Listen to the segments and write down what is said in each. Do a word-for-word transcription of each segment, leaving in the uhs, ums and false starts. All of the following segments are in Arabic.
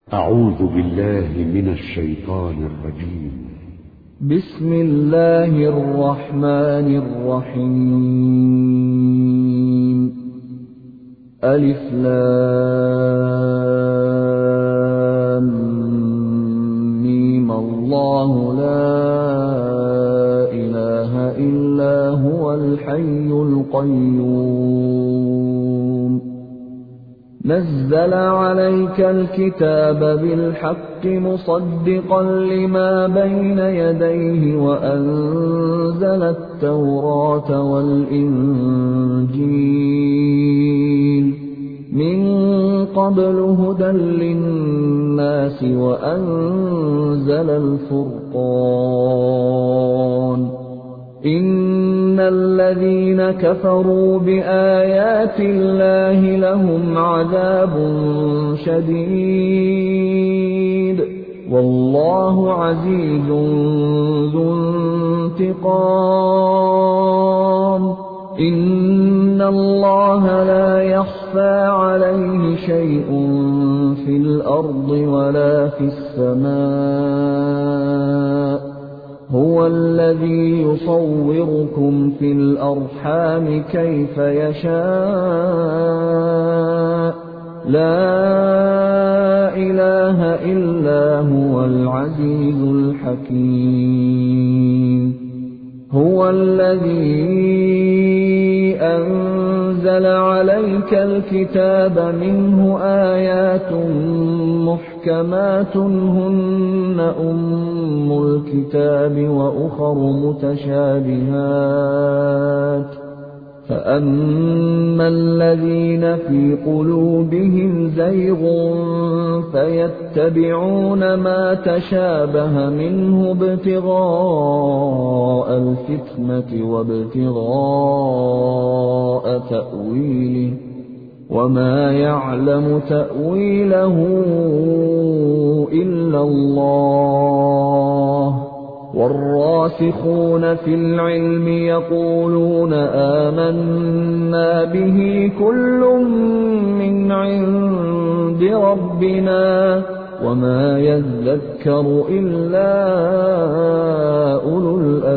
أعوذ بالله من الشيطان الرجيم. بسم الله الرحمن الرحيم. ألف لام ميم. الله لا إله إلا هو الحي القيوم. نزل عليك الكتاب بالحق مصدقا لما بين يديه وأنزل التوراة والإنجيل من قبل هدى للناس وأنزل الفرقان. إن الذين كفروا بآيات الله لهم عذاب شديد والله عزيز ذو انتقام. إن الله لا يخفى عليه شيء في الأرض ولا في السماء. هو الذي يصوركم في الأرحام كيف يشاء. لا إله إلا هو العزيز الحكيم. هو الذي أنزل عليك الكتاب منه آيات محكمات هن أم الكتاب وأخر متشابهات. فأما الذين في قلوبهم زيغ فيتبعون ما تشابه منه ابتغاء الفتنة وابتغاء تأويله وما يعلم تأويله إلا الله. والراسخون في العلم يقولون آمنا به كل من عند ربنا وما يذكر إلا أولو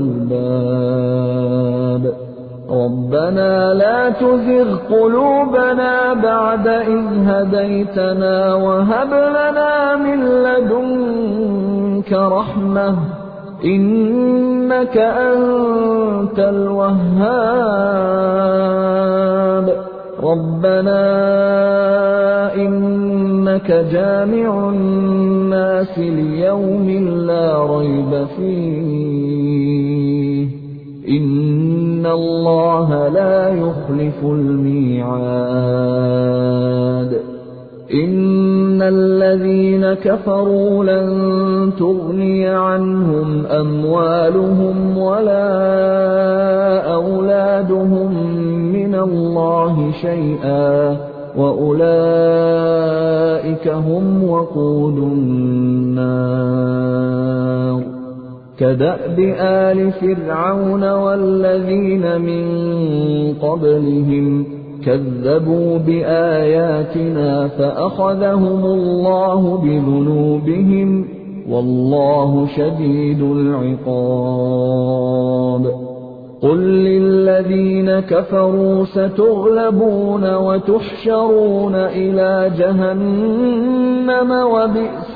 الألباب. ربنا لا تزغ قلوبنا بعد إذ هديتنا وهب لنا من لدنك رحمة إنك أنت الوهاب. ربنا إنك جامع الناس ليوم لا ريب فيه إن الله لا يخلف الميعاد. إن الذين كفروا لن تغني عنهم أموالهم ولا أولادهم من الله شيئا وأولئك هم وقود النار. كدأب آل فرعون والذين من قبلهم كذبوا بآياتنا فأخذهم الله بذنوبهم والله شديد العقاب. قل للذين كفروا ستغلبون وتحشرون إلى جهنم وبئس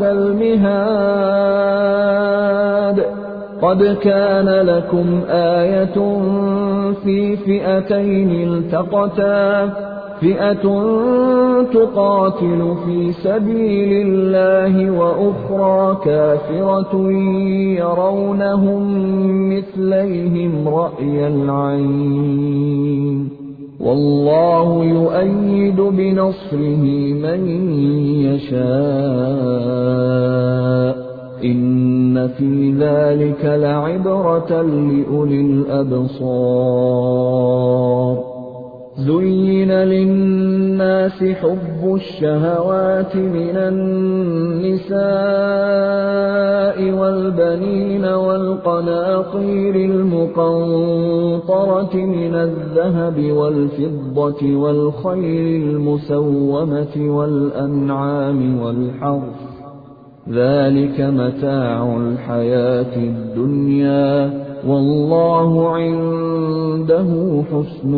المهاد. قد كان لكم آية في فئتين التقتا فئة تقاتل في سبيل الله وأخرى كافرة يرونهم مثليهم رأي العين والله يؤيد بنصره من يشاء. إن في ذلك لعبرة لأولي الأبصار. زين للناس حب الشهوات من النساء والبنين والقناطير المقنطرة من الذهب والفضة والخيل المسومة والأنعام والحرث ذلك متاع الحياة الدنيا والله عنده حسن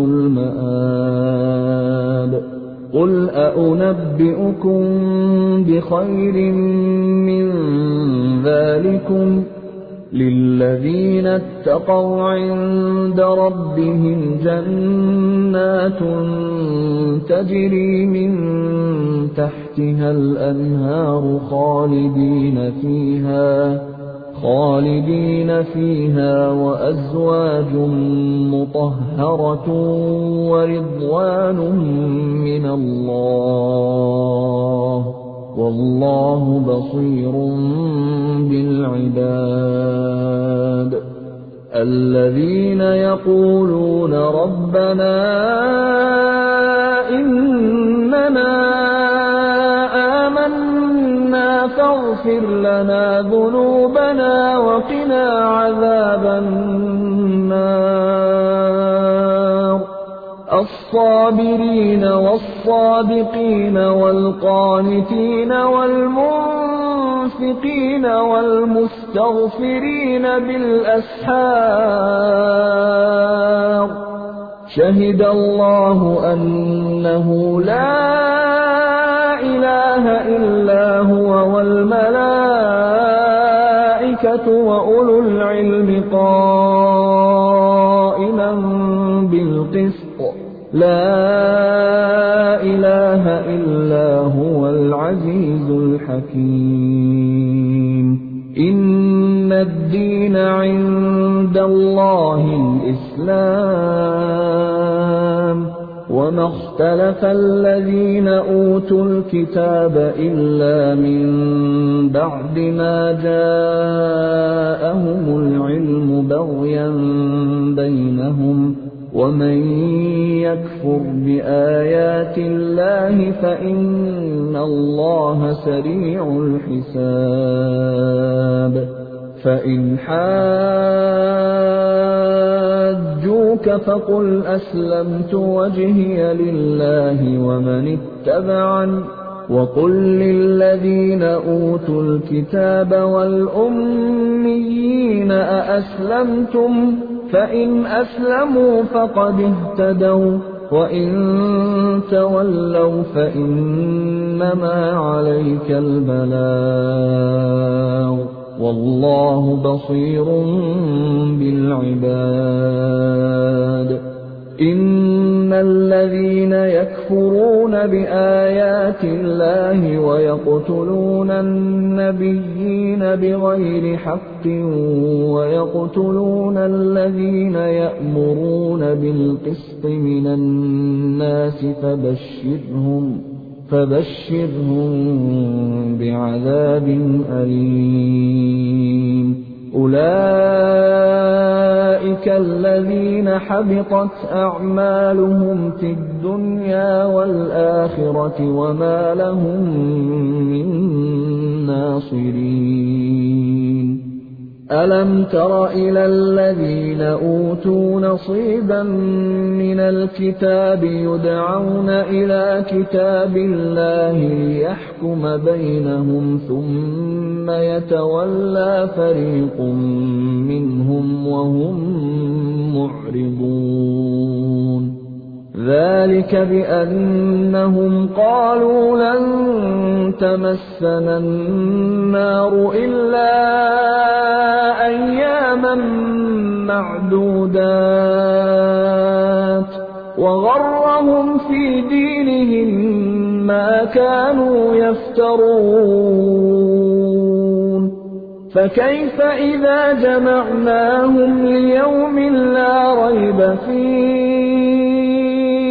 المآب قل أأنبئكم بخير من ذلكم للذين اتقوا عند ربهم جنات تجري من تحتها الأنهار خالدين فيها خالدين فيها وأزواج مطهرة ورضوان من الله والله بصير بالعباد الذين يقولون ربنا إننا آمنا فاغفر لنا ذنوبنا وقنا عذاب النار الصابرين والصادقين والقانتين والمنفقين والمستغفرين بالأسحار شهد الله أنه لا إله إلا هو والملائكة وأولو العلم قائما بالقسط لا إله إلا هو العزيز الحكيم إن الدين عند الله الإسلام وما اختلف الذين أوتوا الكتاب إلا من بعد ما جاءهم العلم بغيا بينهم ومن يكفر بآيات الله فإن الله سريع الحساب فإن حاجوك فقل أسلمت وجهي لله ومن اتبعني وقل للذين أوتوا الكتاب والأميين أأسلمتم فإن أسلموا فقد اهتدوا وإن تولوا فإنما عليك البلاغ والله بصير بالعباد إن الذين يكفرون بآيات الله ويقتلون النبيين بغير حق ويقتلون الذين يأمرون بالقسط من الناس فبشرهم فبشرهم بعذاب أليم أولئك الذين حبطت أعمالهم في الدنيا والآخرة وما لهم من ناصرين ألم تر إلى الذين أوتوا نصيبا من الكتاب يدعون إلى كتاب الله ليحكم بينهم ثم يتولى فريق منهم وهم معرضون ذلك بأنهم قالوا لن تمسنا النار إلا أياما معدودات وغرهم في دينهم ما كانوا يفترون فكيف إذا جمعناهم ليوم لا ريب فيه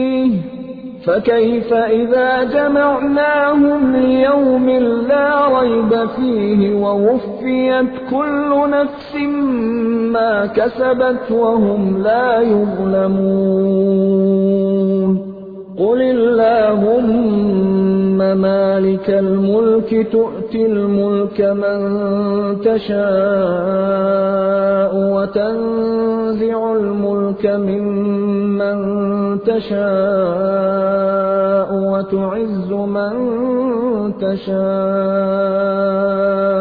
فكيف إذا جمعناهم ليوم لا ريب فيه ووفيت كل نفس ما كسبت وهم لا يظلمون قل اللهم مالك الملك تؤتي الملك من تشاء وتنزع الملك ممن تشاء وتعز من تشاء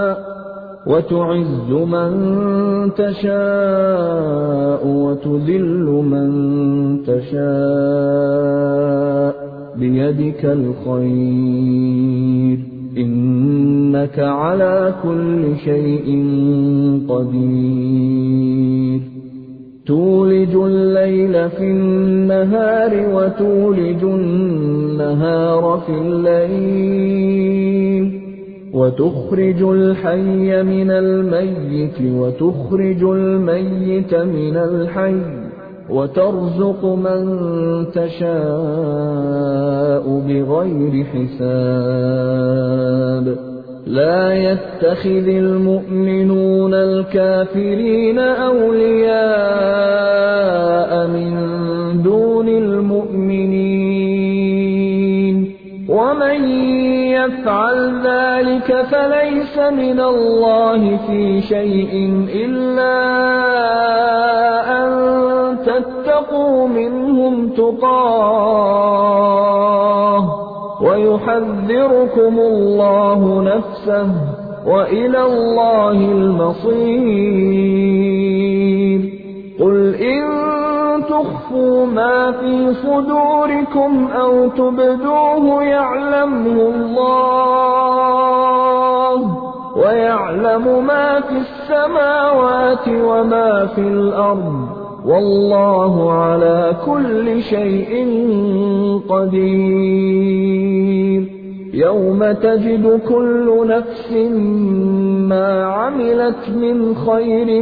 وتعز من تشاء وتذل من تشاء بيدك الخير إنك على كل شيء قدير تولج الليل في النهار وتولج النهار في الليل وتخرج الحي من الميت وتخرج الميت من الحي وترزق من تشاء بغير حساب لا يتخذ المؤمنون الكافرين أولياء من دون المؤمنين ومن يفعل ذلك فليس من الله في شيء إلا أن تتقوا منهم تقاه ويحذركم الله نفسه وإلى الله المصير قل إن تخفوا ما في صدوركم أو تبدوه يعلمه الله ويعلم ما في السماوات وما في الأرض والله على كل شيء قدير يوم تجد كل نفس ما عملت من خير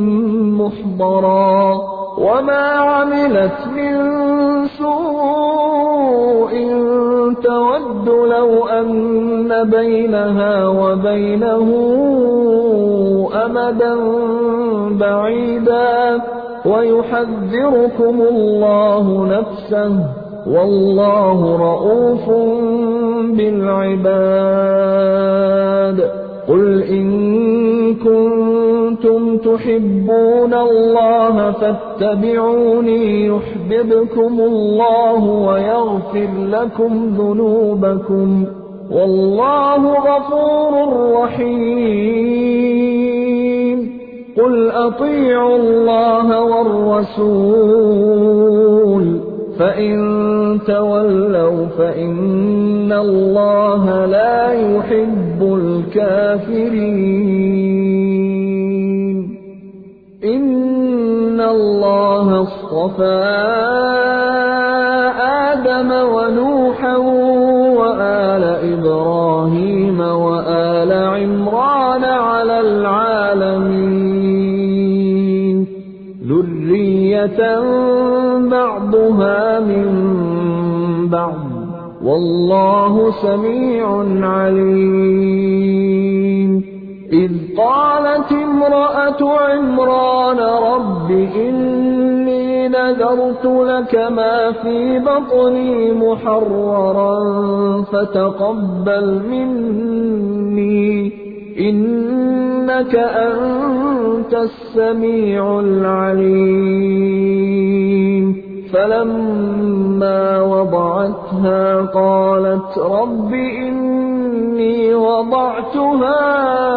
محضرا وما عملت من سوء تود لو أن بينها وبينه أمدا بعيدا ويحذركم الله نفسه والله رءوف بالعباد قل إن كنتم تحبون الله فاتبعوني يحببكم الله ويغفر لكم ذنوبكم والله غفور رحيم قل أطيعوا الله والرسول فإن تولوا فإن الله لا يحب الكافرين إن الله اصطفى آدم ونوحا وآل إبراهيم وآل عمران على العالمين ذرية بعضها من بعض والله سميع عليم إذ قالت امرأة عمران رب إني نذرت لك ما في بطني محررا فتقبل مني إنك أنت السميع العليم فلما وضعتها قالت رب إني وضعتها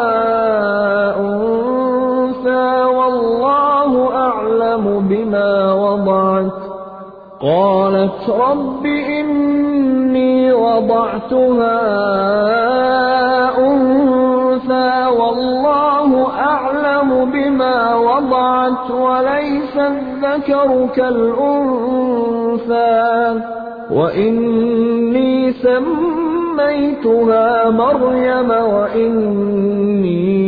أنثى والله أعلم بما وضعت قالت رب إني وضعتها أنثى والله أعلم بما وضعت وليس الذكر كالأنثى وإني سميتها مريم وإني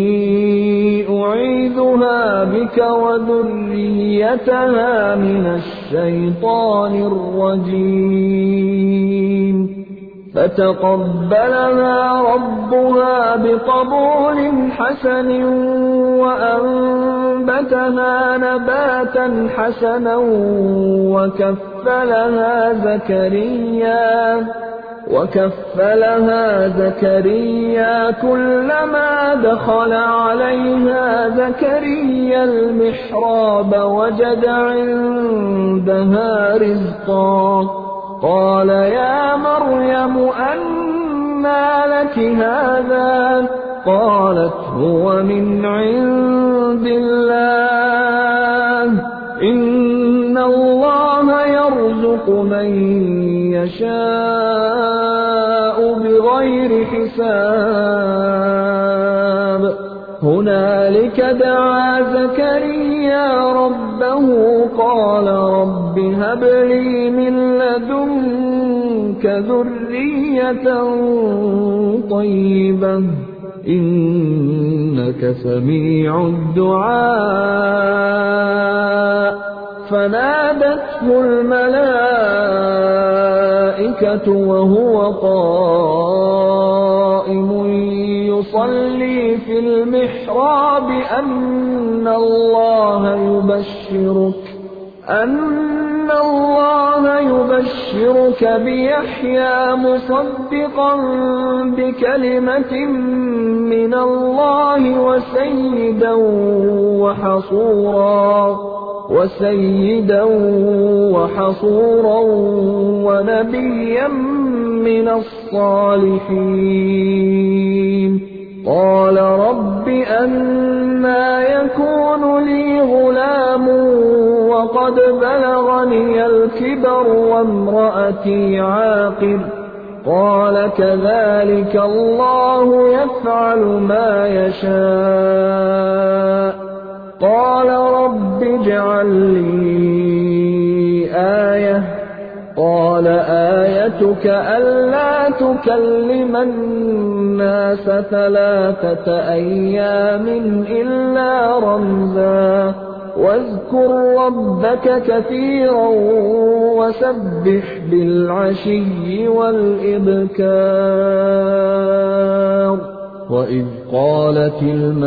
أعيذها بك وذريتها من الشيطان الرجيم فتقبلها ربها بقبول حسن وأنبتها نباتا حسنا وكفلها زكريا وكفلها زكريا كلما دخل عليها زكريا المحراب وجد عندها رزقا قال يا مريم أنى لك هذا قالت هو من عند الله إن الله يرزق من يشاء بغير حساب هنالك دعا زكريا ربه قال رب هب لي من لدنك ذرية طيبة إنك سميع الدعاء فنادته الملائكة وهو قائم يصلي في المحراب أن الله يبشرك أن الله يبشرك بيحيى مصدقا بكلمة من الله وسيدا وحصورا وسيدا وحصورا ونبيا من الصالحين قال رب أنى يكون لي غلام وقد بلغني الكبر وامرأتي عاقر قال كذلك الله يفعل ما يشاء قال رب اجعل لي آية قال آيتك ألا تكلم الناس ثلاثة أيام إلا رمزا واذكر ربك كثيرا وسبح بالعشي والإبكار وإذ قالت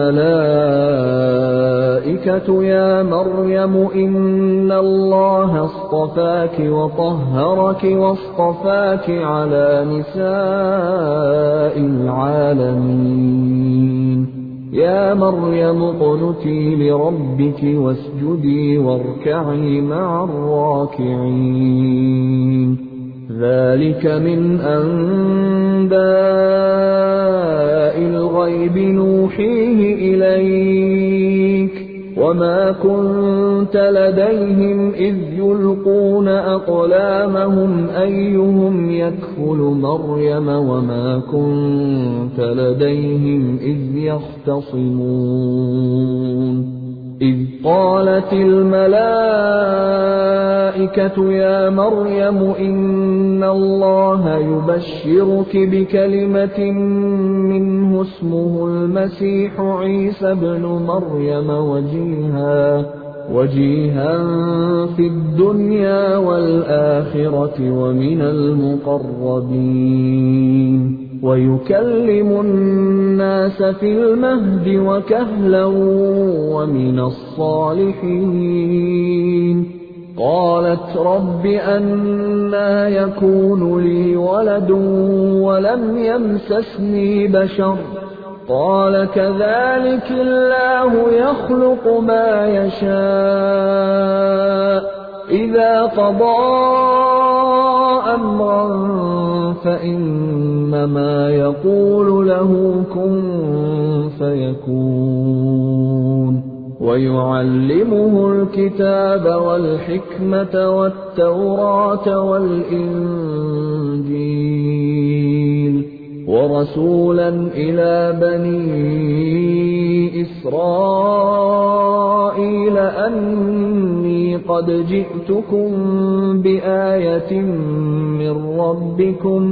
الملائكة يا مريم إن الله اصطفاك وطهرك واصطفاك على نساء العالمين يا مريم اقنتي لربك واسجدي واركعي مع الراكعين ذلك من أنباء الغيب نوحيه إليك وما كنت لديهم إذ يلقون أقلامهم أيهم يكفل مريم وما كنت لديهم إذ يختصمون إذ قالت الملائكة يا مريم إن الله يبشرك بكلمة منه اسمه المسيح عيسى ابن مريم وجيها وجيها في الدنيا والآخرة ومن المقربين ويكلم الناس في المهد وكهلا ومن الصالحين قالت رب أنى يكون لي ولد ولم يمسسني بشر قال كذلك الله يخلق ما يشاء إذا قضى أمرا فإنما يقول له كن فيكون ويعلمه الكتاب والحكمة والتوراة والإنجيل ورسولا إلى بني إسرائيل أني قد جئتكم بآية من ربكم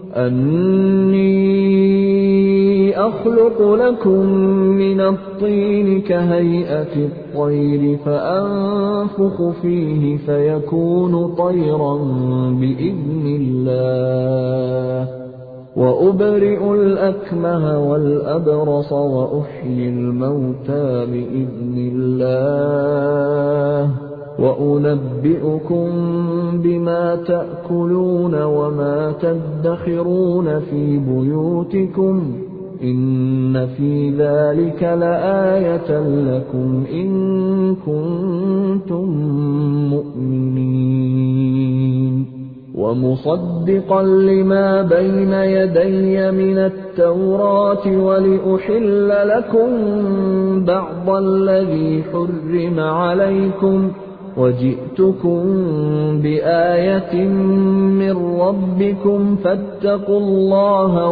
أني أخلق لكم من الطين كهيئة الطير فأنفخ فيه فيكون طيرا بإذن الله وأبرئ الأكمه والأبرص وأحيي الموتى بإذن الله وأنبئكم بما تأكلون وما تدخرون في بيوتكم إن في ذلك لآية لكم إن كنتم مؤمنين ومصدقا لما بين يدي من التوراة ولأحل لكم بعض الذي حرم عليكم وجئتكم بآية من ربكم فاتقوا الله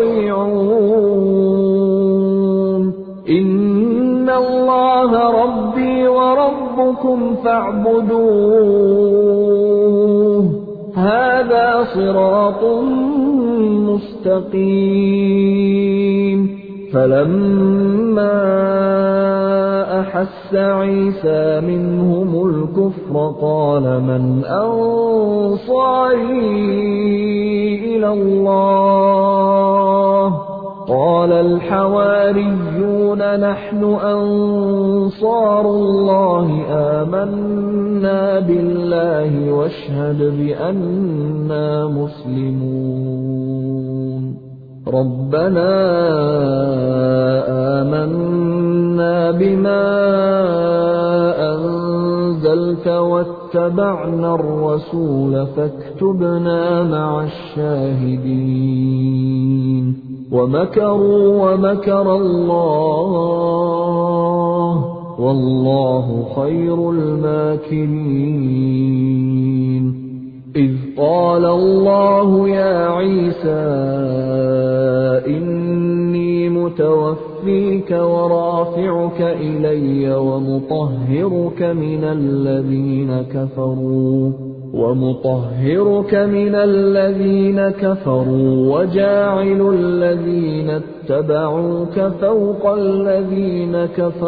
وأطيعون إن الله ربي وربكم فاعبدوه هذا صراط مستقيم فلما أحس عيسى منهم الكفر قال من أنصاري إلى الله قال الحواريون نحن أنصار الله آمنا بالله واشهد بأننا مسلمون ربنا آمنا بما أنزلت واتبعنا الرسول فاكتبنا مع الشاهدين ومكروا ومكر الله والله خير الماكرين إذ قال الله يا عيسى إني متوفيك ورافعك إلي ومطهرك من الذين كفروا ومطهرك من الذين كفروا وجاعل الذين اتبعوك فوق الذين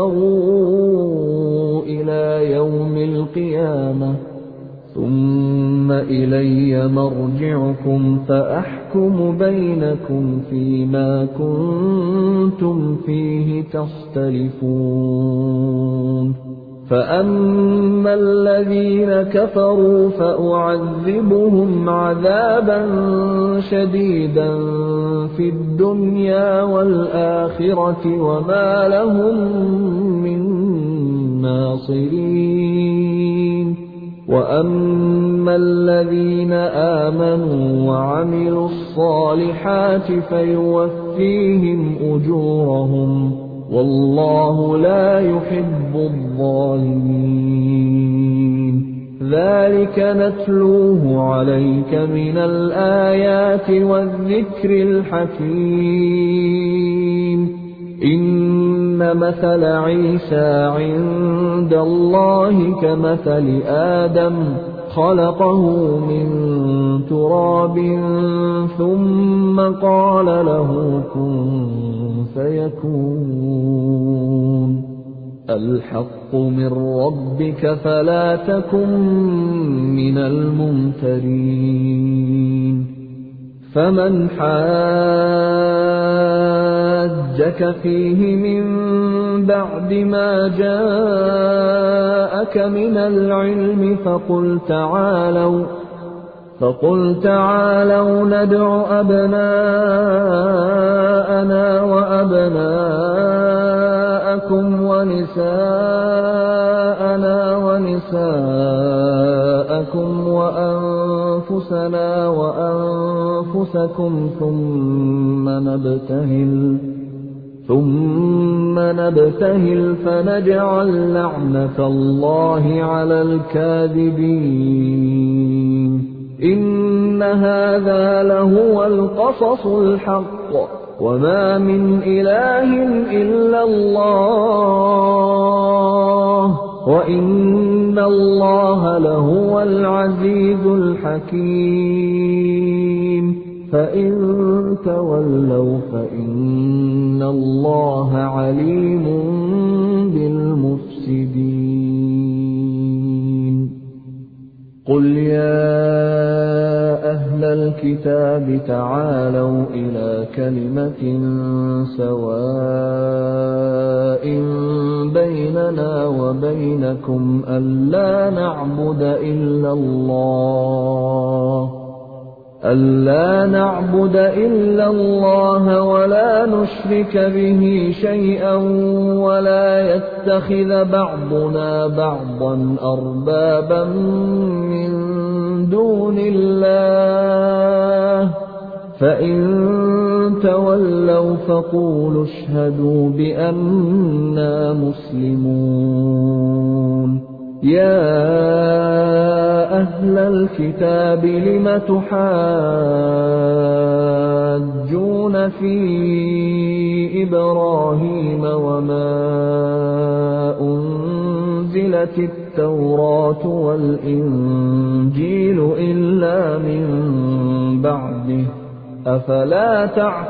كفروا إلى يوم القيامة ثم إلي مرجعكم فأحكم بينكم فيما كنتم فيه تختلفون فأما الذين كفروا فأعذبهم عذابا شديدا في الدنيا والآخرة وما لهم من ناصرين وأما الذين آمنوا وعملوا الصالحات فيوفيهم أجورهم والله لا يحب الظالمين ذلك نتلوه عليك من الآيات والذكر الحكيم إن مثل عيسى عند الله كمثل آدم خلقه من تراب ثم قال له كن فيكون الحق من ربك فلا تكن من الممترين فمن حاجك فيه من بعد ما جاءك من العلم فقل تعالوا فقل تعالوا ندع أبناءنا وأبناءكم ونساءنا ونساءكم وأنفسنا وأنفسكم ثم نبتهل ثم نبتهل فنجعل لعنة الله على الكاذبين إن هذا لهو القصص الحق وما من إله إلا الله وإن الله لهو العزيز الحكيم فإن تولوا فإن الله عليم بالمفسدين قل يا أهل الكتاب تعالوا إلى كلمة سواء بيننا وبينكم ألا نعبد إلا الله ألا نعبد إلا الله ولا نشرك به شيئا ولا يتخذ بعضنا بعضا أربابا من دون الله فإن تولوا فقولوا اشهدوا بأننا مسلمون يا أهل الكتاب لم تحاجون في إبراهيم وما أنزلت التوراة والإنجيل إلا من بعده أفلا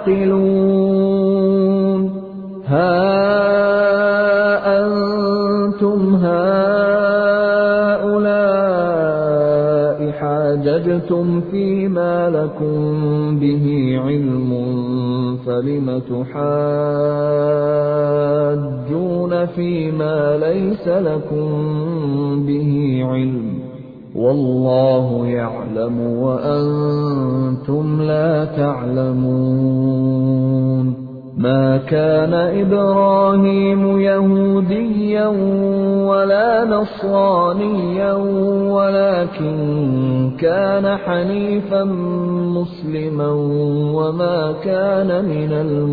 تعقلون ها أنتم هؤلاء حاججتم فيما لكم به علم فلم تحاجون فيما ليس لكم به علم والله يعلم وأنتم لا تعلمون ما كان إبراهيم يهوديا ولا نصرانيا ولكن كان حنيفا مسلما وما كان من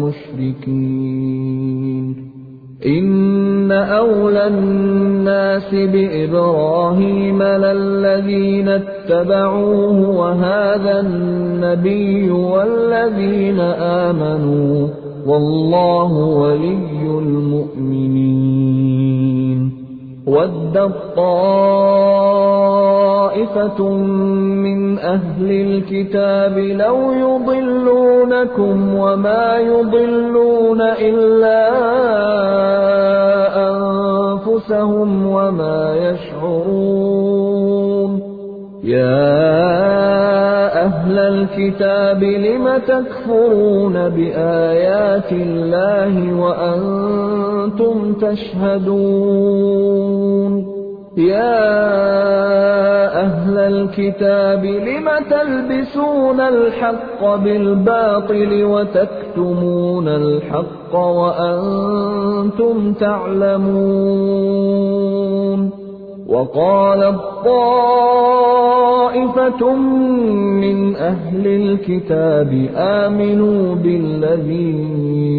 المشركين إن أولى الناس بإبراهيم للذين اتبعوه وهذا النبي والذين آمنوا والله ولي المؤمنين ودت طائفة من أهل الكتاب لو يضلونكم وما يضلون إلا أنفسهم وما يشعرون يا أهل الكتاب لم تكفرون بآيات الله وأنتم تشهدون يا أهل الكتاب لم تلبسون الحق بالباطل وتكتمون الحق وأنتم تعلمون وقالت طائفة من أهل الكتاب آمنوا بالذي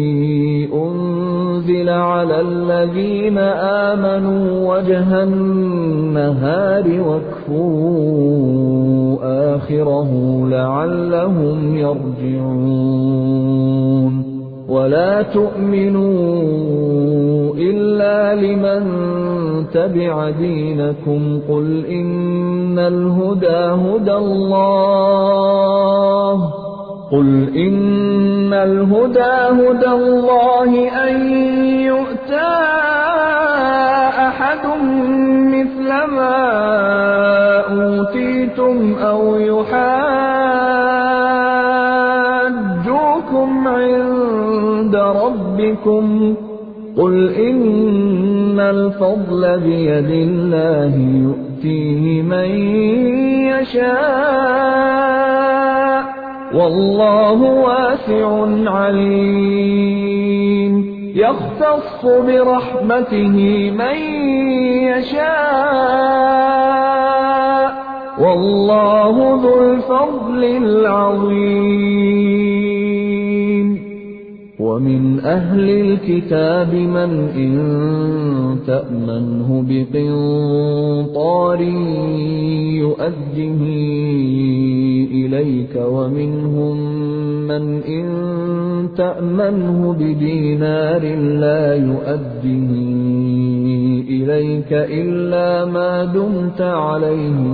أنزل على الذين آمنوا وجه النهار واكفروا آخره لعلهم يرجعون ولا تؤمنوا إلا لمن تبع دينكم قل إن الهدى هدى الله قل إن الهدى هدى الله أن يؤتى أحد مثل ما أوتيتم أو يحاجوكم عند ربكم قل إن الفضل بيد الله يؤتيه من يشاء والله واسع عليم يختص برحمته من يشاء والله ذو الفضل العظيم ومن أهل الكتاب من إن تأمنه بقنطار يؤده إليك ومنهم من إن تأمنه بدينار لا يؤده إليك إلا ما دمت عليه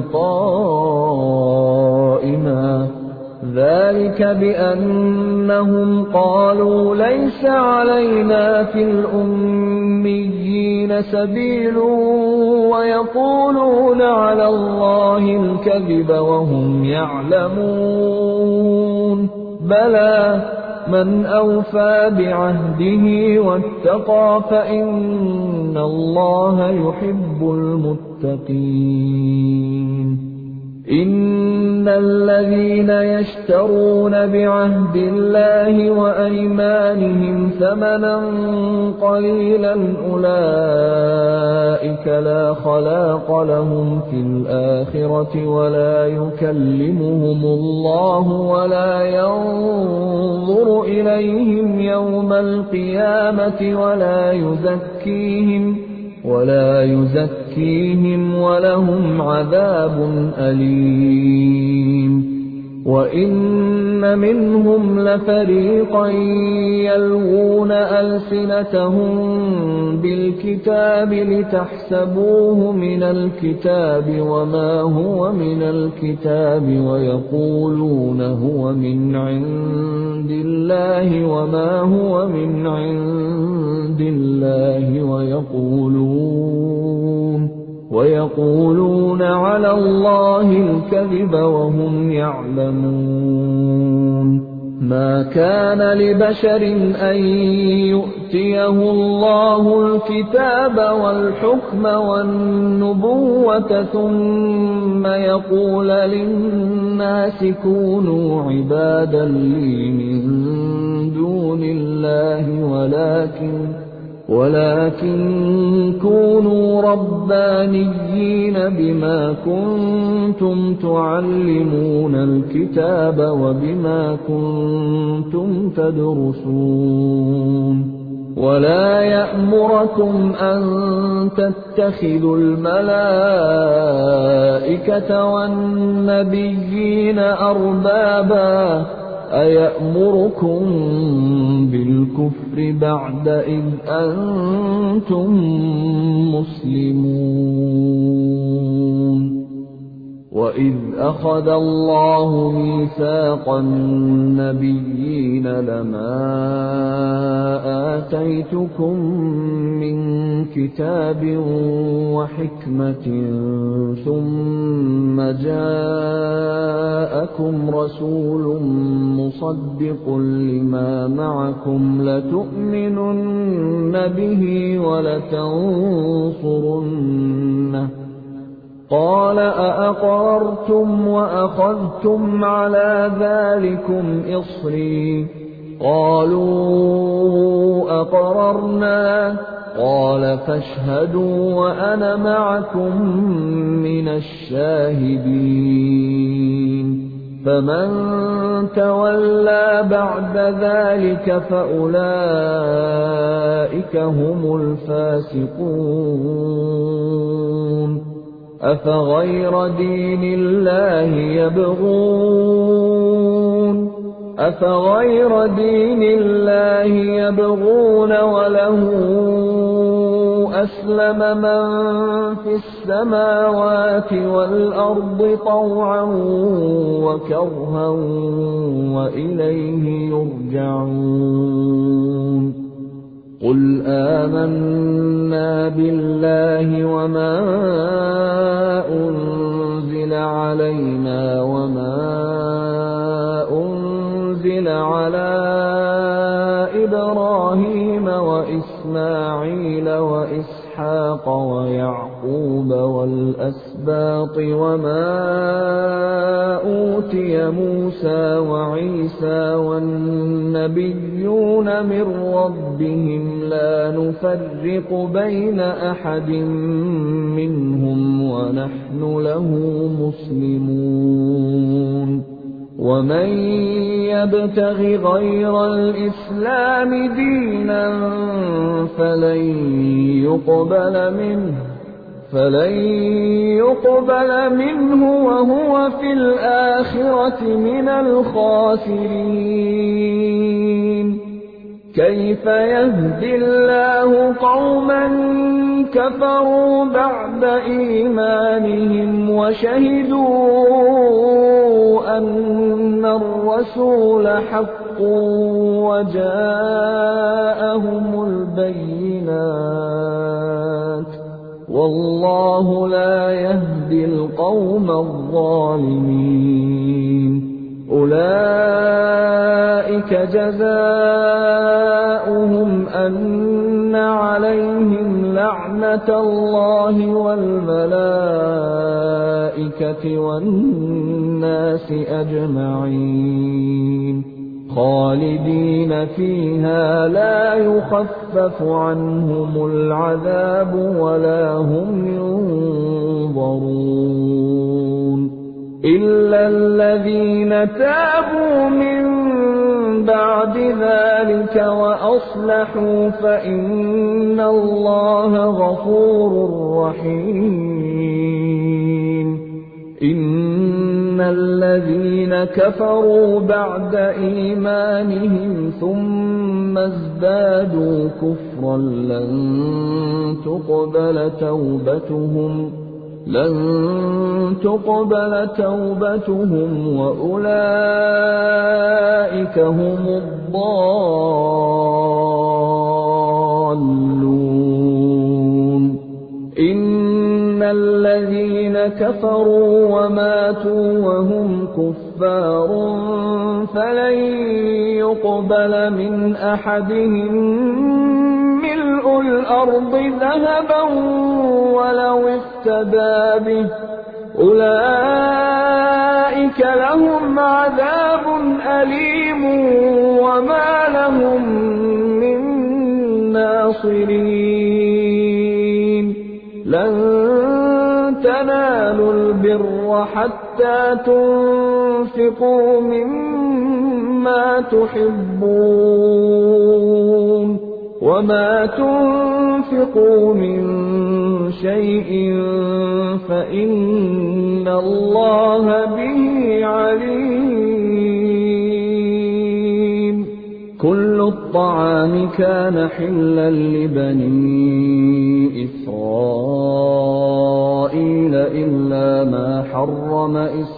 قائما ذلك بأنهم قالوا ليس علينا في الأميين سبيل ويقولون على الله الكذب وهم يعلمون بلى من أوفى بعهده واتقى فإن الله يحب المتقين إن الذين يشترون بعهد الله وأيمانهم ثمنا قليلا أولئك لا خلاق لهم في الآخرة ولا يكلمهم الله ولا ينظر إليهم يوم القيامة ولا يزكيهم ولا يزكيهم ولهم عذاب أليم وإن منهم لفريقا يلوون ألسنتهم بالكتاب لتحسبوه من الكتاب وما هو من الكتاب ويقولون هو من عند الله وما هو من عند الله ويقولون ويقولون على الله الكذب وهم يعلمون ما كان لبشر أن يؤتيه الله الكتاب والحكم والنبوة ثم يقول للناس كونوا عبادا لي من دون الله ولكن ولكن كونوا ربانيين بما كنتم تعلمون الكتاب وبما كنتم تدرسون ولا يأمركم أن تتخذوا الملائكة والنبيين أربابا أيأمركم بالكفر بعد إذ أنتم مسلمون وإذ أخذ الله ميثاق النبيين لما آتيتكم من كتاب وحكمة ثم جاءكم رسول مصدق لما معكم لتؤمنن به ولتنصرنه قال أأقررتم وأخذتم على ذلكم إصري قالوا أقررنا قال فاشهدوا وأنا معكم من الشاهدين فمن تولى بعد ذلك فأولئك هم الفاسقون أفغير دين الله يبغون أفغير دين الله يبغون وله أسلم من في السماوات والأرض طوعا وكرها وإليه يرجعون قل آمنا بالله وما أنزل علينا وما أنزل على إبراهيم وإسماعيل وإسحاق ويعقوب والأسباط وما أوتي موسى وعيسى والنبيون من ربهم لا نفرق بين أحد منهم ونحن له مسلمون ومن يبتغ غير الإسلام دينا فلن يقبل منه فلن يقبل منه وهو في الآخرة من الخاسرين كيف يهدي الله قوما كفروا بعد إيمانهم وشهدوا أن الرسول حق وجاءهم البينات والله لا يهدي القوم الظالمين أولئك أولئك جزاؤهم أن عليهم لعنة الله والملائكة والناس أجمعين خالدين فيها لا يخفف عنهم العذاب ولا هم ينظرون إلا الذين تابوا من بعد ذلك وأصلحوا فإن الله غفور رحيم إن الذين كفروا بعد إيمانهم ثم ازدادوا كفرا لن تقبل توبتهم لن تقبل توبتهم وأولئك هم الضالون إن الذين كفروا وماتوا وهم كفار فلن يقبل من أحدهم ملء الأرض ذهبا ولو افتدى به أولئك لهم عذاب أليم وما لهم من ناصرين لن تنالوا البر حتى تنفقوا مما تحبون وما تنفقوا من شيء فإن الله به عليم كل الطعام كان حلا لبني إسرائيل إلا ما حرم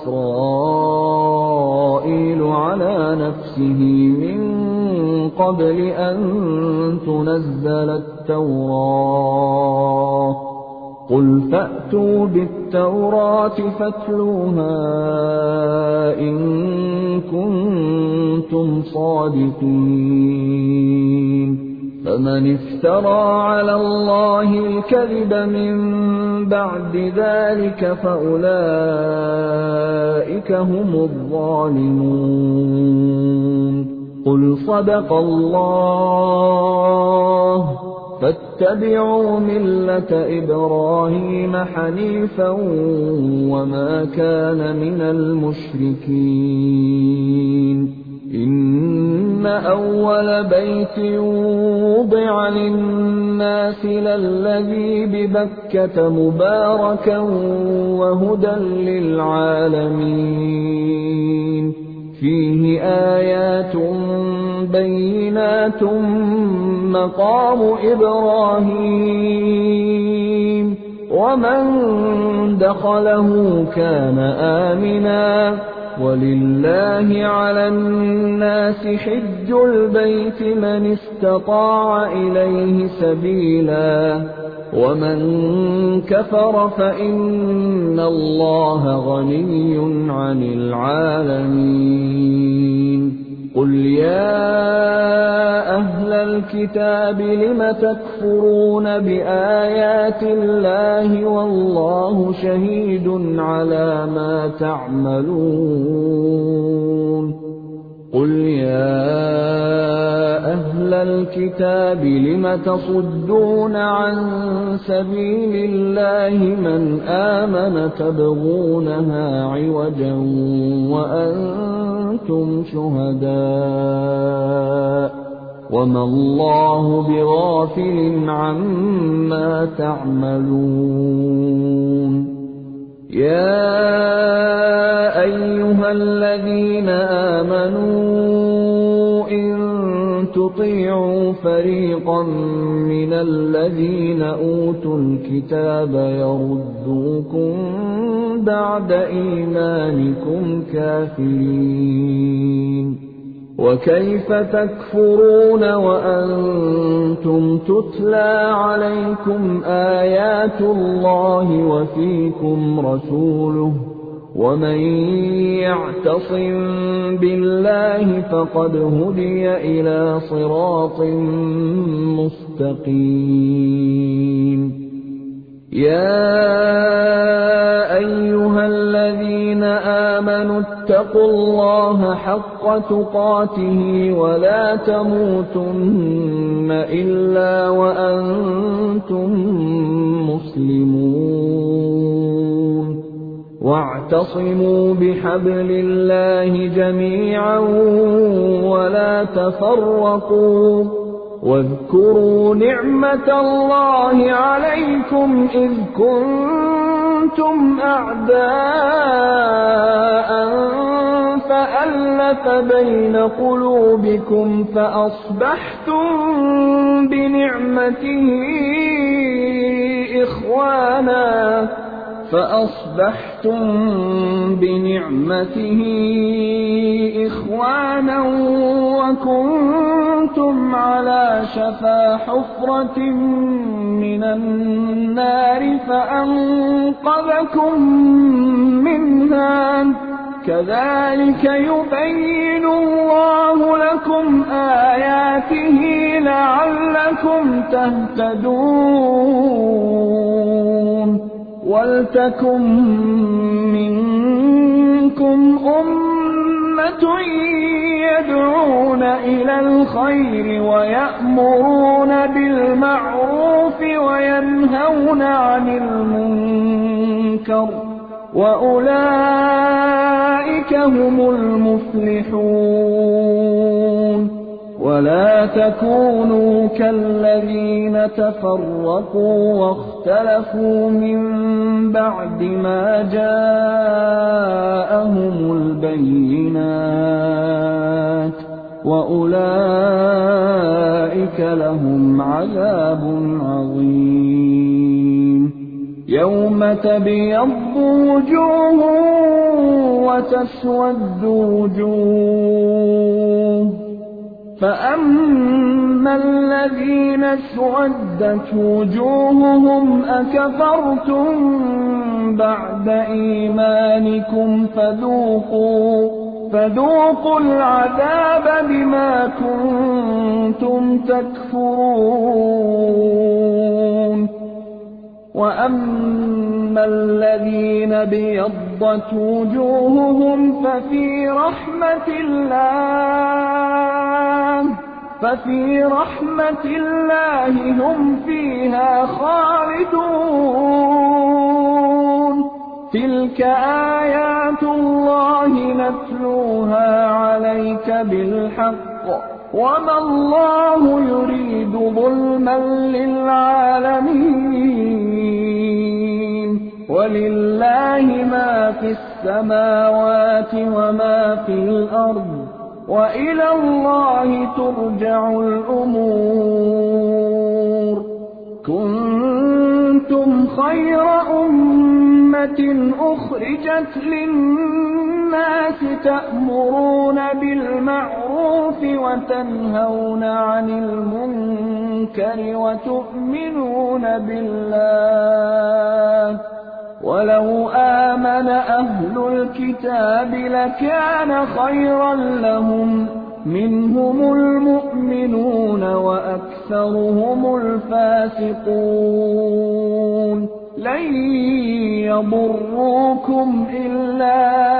إسرائيل على نفسه من قبل أن تنزل التوراة قل فأتوا بالتوراة فاتلوها إن كنتم صادقين فمن افترى على الله الكذب من بعد ذلك فأولئك هم الظالمون قل صدق الله فاتبعوا ملة إبراهيم حنيفا وما كان من المشركين إن أول بيت وضع للناس للذي ببكة مباركا وهدى للعالمين فيه آيات بينات مقام إبراهيم ومن دخله كان آمنا ولله على الناس حج البيت من استطاع إليه سبيلا ومن كفر فإن الله غني عن العالمين قل يا أهل الكتاب لم تكفرون بآيات الله والله شهيد على ما تعملون قل يا أهل الكتاب لم تصدون عن سبيل الله من آمن تبغونها عوجا وأنتم شهداء وما الله بغافل عما تعملون يا أيها الذين آمنوا إن تطيعوا فريقا من الذين أوتوا الكتاب يردوكم بعد إيمانكم كافرين وكيف تكفرون وأنتم تتلى عليكم آيات الله وفيكم رسوله ومن يعتصم بالله فقد هدي إلى صراط مستقيم. يا أيها الذين آمنوا اتقوا الله حق تقاته ولا تموتن إلا وأنتم مسلمون. واعتصموا بحبل الله جميعا ولا تفرقوا. واذكروا نعمة الله عليكم إذ كنتم أعداء فألف بين قلوبكم فأصبحتم بنعمته إخوانا فأصبحتم بنعمته إخوانا وكنتم على شفا حفرة من النار فأنقذكم منها. كذلك يبين الله لكم آياته لعلكم تهتدون. وَلْتَكُن مِّنكُمْ أُمَّةٌ يَدْعُونَ إِلَى الْخَيْرِ وَيَأْمُرُونَ بِالْمَعْرُوفِ وَيَنْهَوْنَ عَنِ الْمُنكَرِ وَأُولَئِكَ هُمُ الْمُفْلِحُونَ. ولا تكونوا كالذين تفرقوا واختلفوا من بعد ما جاءهم البينات وأولئك لهم عذاب عظيم. يوم تبيض وجوه وتسود وجوه فأما الذين اسودت وجوههم أكفرتم بعد إيمانكم فذوقوا فذوقوا العذاب بما كنتم تكفرون. وأما الذين ابيضت وجوههم ففي رحمة الله ففي رحمة الله هم فيها خالدون. تلك آيات الله نتلوها عليك بالحق وما الله يريد ظلما للعالمين. ولله ما في السماوات وما في الأرض وإلى الله ترجع الأمور. كنتم خير أمة أخرجت للناس تأمرون بالمعروف وتنهون عن المنكر وتؤمنون بالله. ولو آمن أهل الكتاب لكان خيرا لهم منهم المؤمنون وأكثرهم الفاسقون. لن يضروكم إلا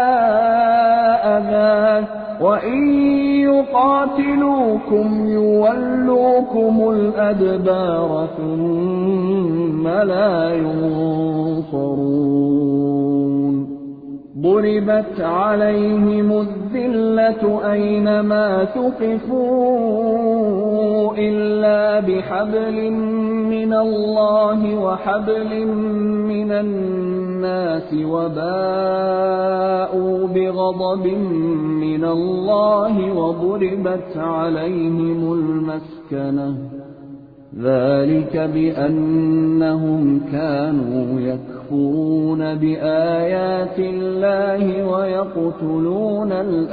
أذى وإن يقاتلوكم يولوكم الأدبار ثم لا ينصرون. ضربت عليهم الذلة أينما ثقفوا إلا بحبل من الله وحبل من الناس وباءوا بغضب من الله وضربت عليهم المسكنة ذلك بأنهم كانوا يكفرون بآيات الله ويقتلون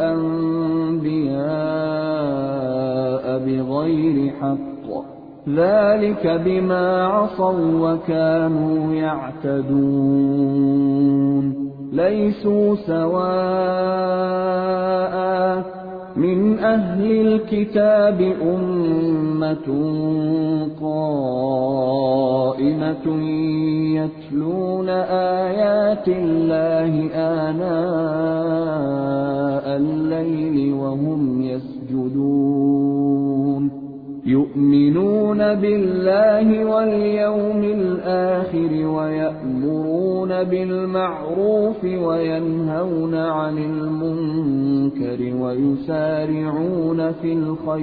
الأنبياء بغير حق ذلك بما عصوا وكانوا يعتدون. ليسوا سواء من أهل الكتاب أمة قائمة يتلون آيات الله آناء الليل وهم يسجدون يؤمنون بالله واليوم الآخر ويأمرون بالمعروف وينهون عن المنكر ويسارعون في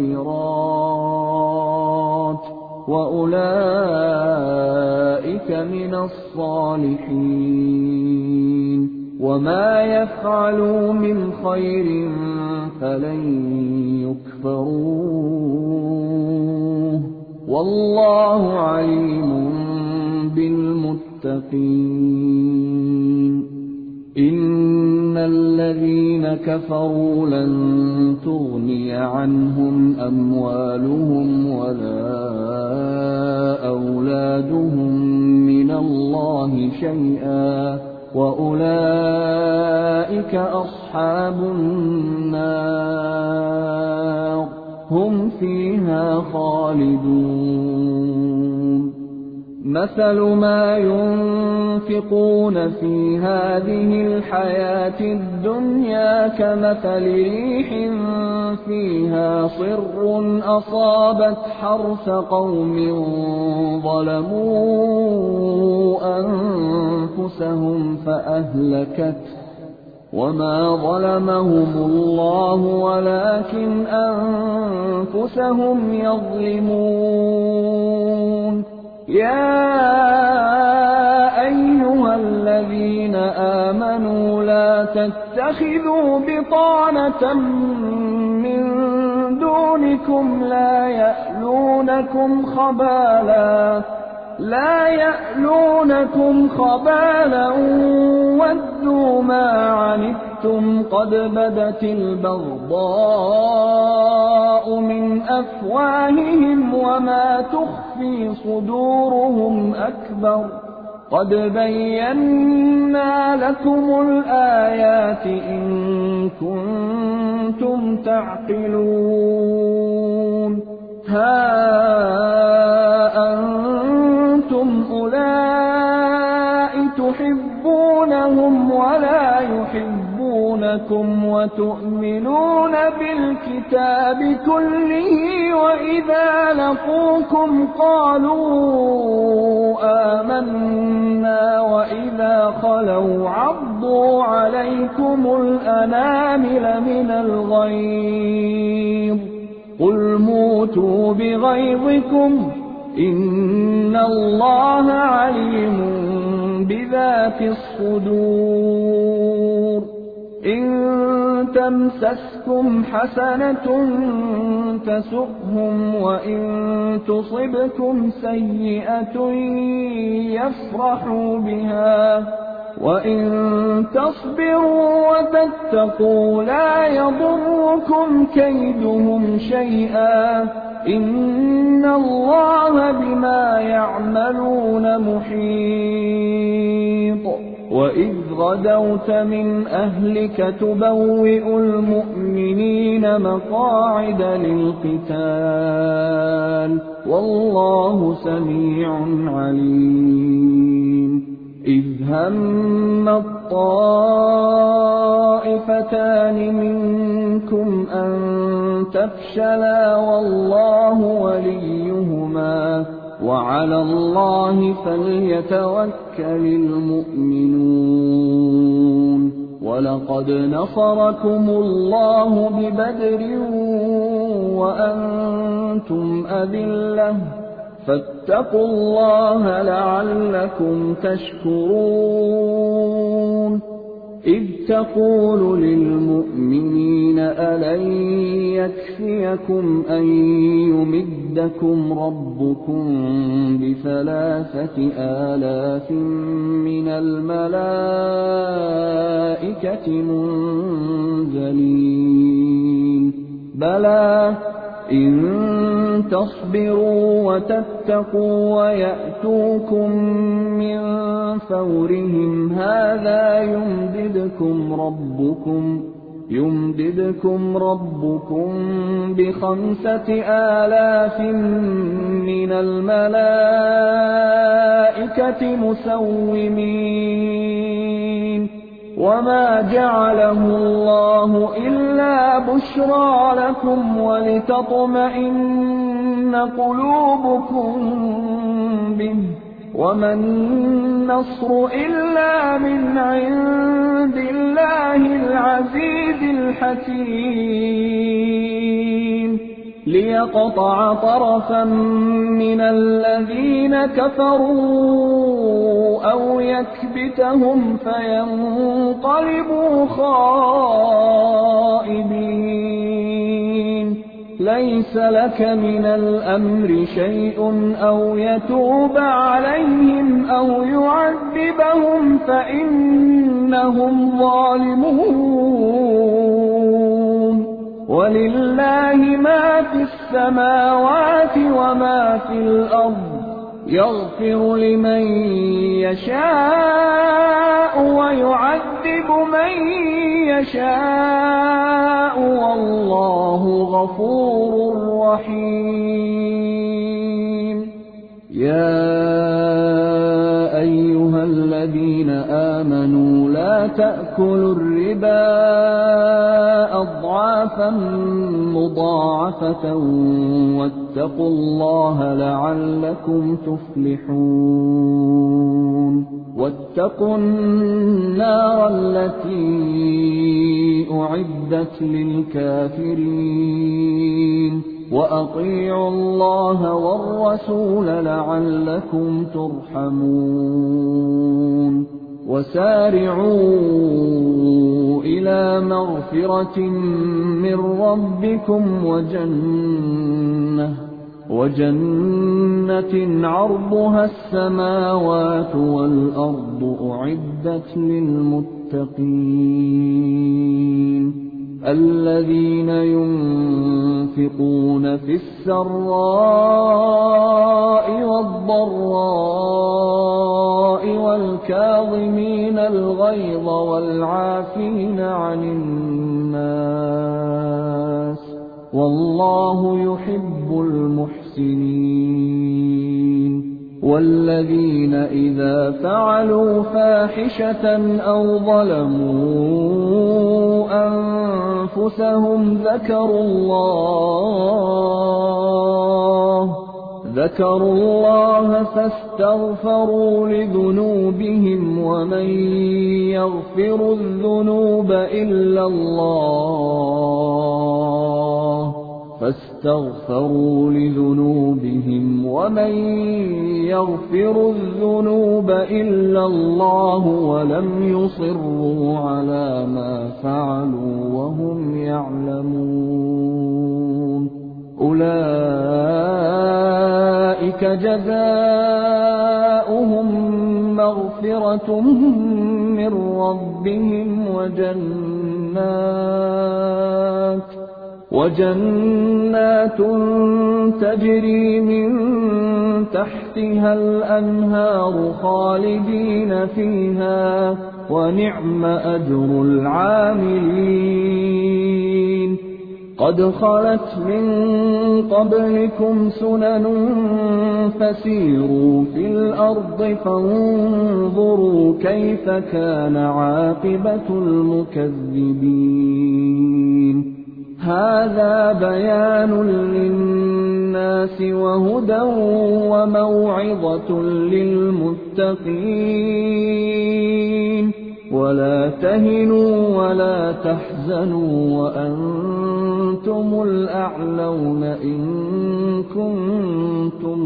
الخيرات وأولئك من الصالحين وما يفعلوا من خير فلن يكفروه والله عليم بالمتقين إن الذين كفروا لن تغني عنهم أموالهم ولا أولادهم من الله شيئا وأولئك أصحاب النار هم فيها خالدون مثل ما ينفقون في هذه الحياة الدنيا كمثل ريح فيها صر أصابت حرث قوم ظلموا أنفسهم فأهلكته وما ظلمهم الله ولكن أنفسهم يظلمون يا أيها الذين آمنوا لا تتخذوا بطانة من دونكم لا يألونكم خبالا لا يألونكم خبالا ودوا ما عنتم قد بدت البغضاء من أفواههم وما تخفي صدورهم أكبر قد بينا لكم الآيات إن كنتم تعقلون ها أنتم أولئك تحبونهم ولا يحبونكم وتؤمنون بالكتاب كله وإذا لقوكم قالوا آمنا وإذا خلوا عضوا عليكم الأنامل من الغيظ قل موتوا بغيظكم إن الله عليم بذات الصدور إن تمسسكم حسنة تسؤهم وإن تصبكم سيئة يفرحوا بها وإن تصبروا وتتقوا لا يضركم كيدهم شيئا إن الله بما يعملون محيط وإذ غدوت من أهلك تبوئ المؤمنين مقاعد للقتال والله سميع عليم إذ هم الطائفتان منكم أن تفشلا والله وليهما وعلى الله فليتوكل المؤمنون ولقد نصركم الله ببدر وأنتم أذلة فاتقوا الله لعلكم تشكرون إذ تقول للمؤمنين ألن يكفيكم أن يمدكم ربكم بثلاثة آلاف من الملائكة منزلين بلى إن تَصْبِرُوا وَتَتَّقُوا وَيَأْتُوكُم مِّن فَوْرِهِمْ هَٰذَا يُمْدِدْكُمْ رَبُّكُمْ يُمْدِدْكُمْ رَبُّكُم بِخَمْسَةِ آلَافٍ مِّنَ الْمَلَائِكَةِ مُسَوِّمِينَ وَمَا جَعَلَهُ اللَّهُ إِلَّا بُشْرَىٰ لَكُمْ وَلِتَطْمَئِنَّ قُلُوبُكُم بِهِ ۗ وَمَا النَّصْرُ إِلَّا مِنْ عِندِ اللَّهِ الْعَزِيزِ الْحَكِيمِ لِيَقْطَعَ طَرَفًا مِّنَ الَّذِينَ كَفَرُوا أَوْ يَكْبِتَهُمْ فَيَنقَلِبُوا خَائِبِينَ لَيْسَ لَكَ مِنَ الْأَمْرِ شَيْءٌ أَوْ يَتُوبَ عَلَيْهِمْ أَوْ يُعَذِّبَهُمْ فَإِنَّهُمْ ظَالِمُونَ وَلِلَّهِ مَا فِي السَّمَاوَاتِ وَمَا فِي الْأَرْضِ يَغْفِرُ لِمَن يَشَاءُ وَيُعَذِّبُ مَن يَشَاءُ وَاللَّهُ غَفُورٌ رَّحِيمٌ يَا أَيُّهَا الَّذِينَ آمَنُوا لَا تَأْكُلُوا الرِّبَا أَضْعَافًا مُّضَاعَفَةً وَاتَّقُوا اللَّهَ لَعَلَّكُمْ تُفْلِحُونَ وَاتَّقُوا النَّارَ الَّتِي أُعِدَّتْ لِلْكَافِرِينَ وَأَطِيعُوا اللَّهَ وَالرَّسُولَ لَعَلَّكُمْ تُرْحَمُونَ وَسَارِعُوا إِلَىٰ مَغْفِرَةٍ مِّن رَّبِّكُمْ وَجَنَّةٍ وَجَنَّةٍ عَرْضُهَا السَّمَاوَاتُ وَالْأَرْضُ أُعِدَّتْ لِلْمُتَّقِينَ الَّذِينَ يُنفِقُونَ فِي السَّرَّاءِ وَالضَّرَّاءِ وَالْكَاظِمِينَ الْغَيْظَ وَالْعَافِينَ عَنِ النَّاسِ ۗ وَاللَّهُ يُحِبُّ الْمُحْسِنِينَ وَالَّذِينَ إِذَا فَعَلُوا فَاحِشَةً أَوْ ظَلَمُوا أَنفُسَهُمْ ذَكَرُوا اللَّهَ ذَكَرُوا اللَّهَ فَاسْتَغْفَرُوا لِذُنُوبِهِمْ وَمَن يَغْفِرُ الذُّنُوبَ إِلَّا اللَّهُ فاستغفروا لذنوبهم ومن يغفر الذنوب إلا الله ولم يصروا على ما فعلوا وهم يعلمون أولئك جزاؤهم مغفرة من ربهم وجنات وجنات تجري من تحتها الأنهار خالدين فيها ونعم أجر العاملين قد خلت من قبلكم سنن فسيروا في الأرض فانظروا كيف كان عاقبة المكذبين هذا بيان للناس وهدى وموعظة للمتقين ولا تهنوا ولا تحزنوا وأنتم الأعلون إن كنتم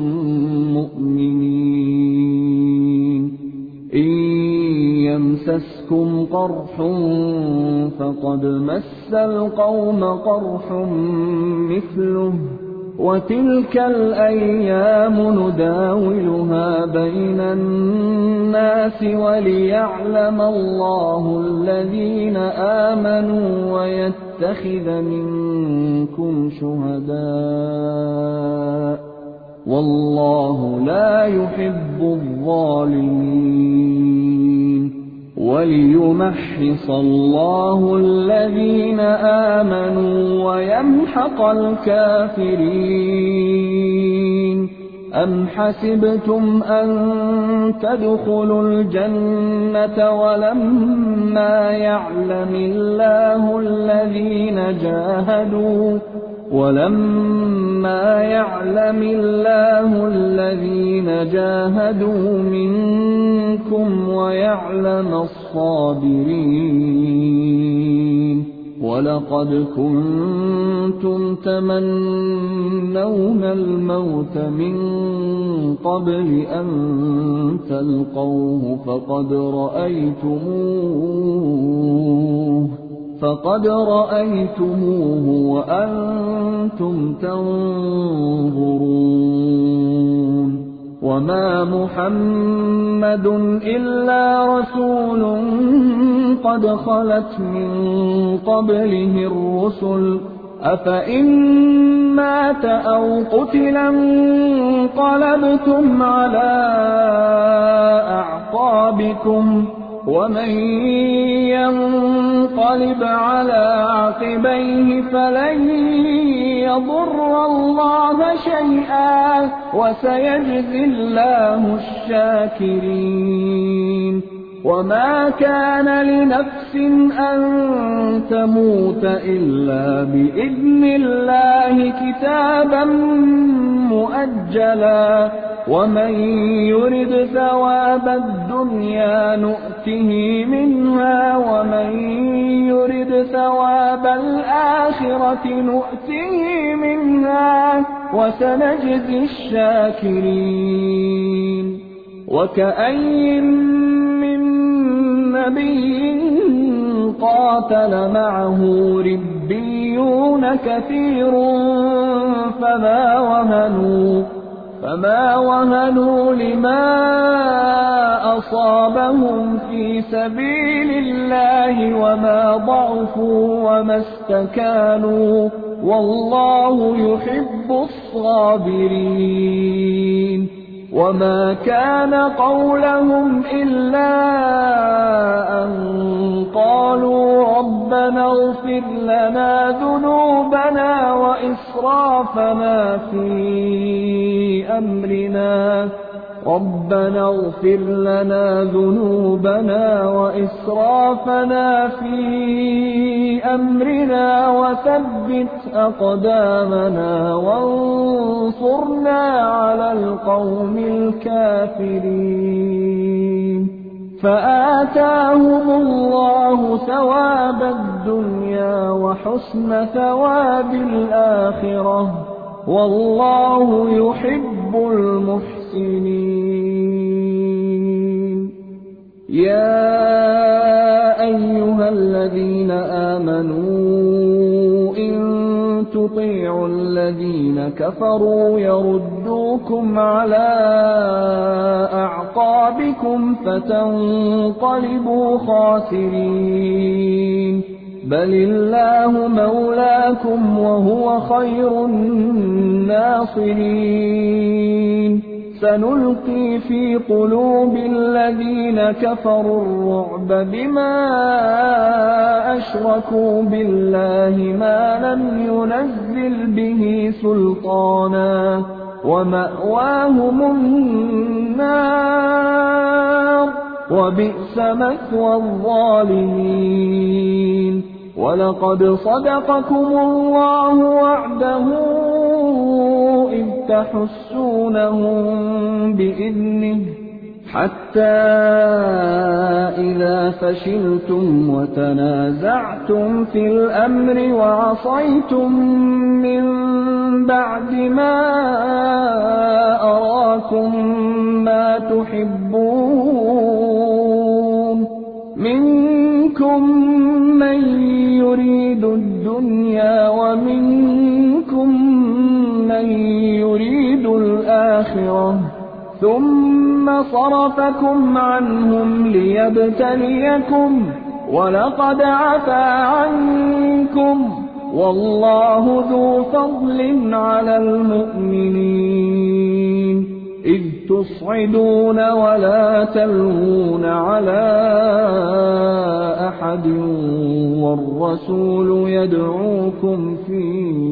مؤمنين إن يمسسكم قرح فقد مس القوم قرح مثله وتلك الأيام نداولها بين الناس وليعلم الله الذين آمنوا ويتخذ منكم شهداء والله لا يحب الظالمين وليمحص الله الذين آمنوا ويمحق الكافرين أم حسبتم أن تدخلوا الجنة ولما يعلم الله الذين جاهدوا ولما يعلم الله الذين جاهدوا منكم ويعلم الصابرين ولقد كنتم تمنون الموت من قبل أن تلقوه فقد رأيتموه فقد رأيتموه وأنتم تنظرون وما محمد إلا رسول قد خلت من قبله الرسل أفإن مات أو قتل انقلبتم على أعقابكم ومن ينقلب على عقبيه فلن يضر الله شيئا وسيجزي الله الشاكرين وما كان لنفس أن تموت إلا بإذن الله كتابا مؤجلا ومن يرد ثواب الدنيا نؤته منها ومن يرد ثواب الآخرة نؤته منها وسنجزي الشاكرين وكأي من نبي قاتل معه ربيون كثير فما وهنوا فما وهنوا لما أصابهم في سبيل الله وما ضعفوا وما استكانوا والله يحب الصابرين وما كان قولهم إلا أن قالوا ربنا اغفر لنا ذنوبنا وإسرافنا في أمرنا ربنا اغفر لنا ذنوبنا وإسرافنا في أمرنا وثبت أقدامنا وانصرنا على القوم الكافرين فآتاهم الله ثواب الدنيا وحسن ثواب الآخرة والله يحب المحسنين يا أيها الذين آمنوا إن تطيعوا الذين كفروا يردوكم على أعقابكم فتنقلبوا خاسرين بل الله مولاكم وهو خير الناصرين سنلقي في قلوب الذين كفروا الرعب بما أشركوا بالله ما لم ينزل به سلطانا ومأواهم النار وبئس مثوى الظالمين ولقد صدقكم الله وعده إذ تحسونهم بإذنه حتى إذا فشلتم وتنازعتم في الأمر وعصيتم من بعد ما أراكم ما تحبون منكم من يريد الدنيا ومنكم من من يريد الآخرة ثم صرفكم عنهم ليبتليكم ولقد عفا عنكم والله ذو فضل على المؤمنين إذ تصعدون ولا تلوون على أحد والرسول يدعوكم في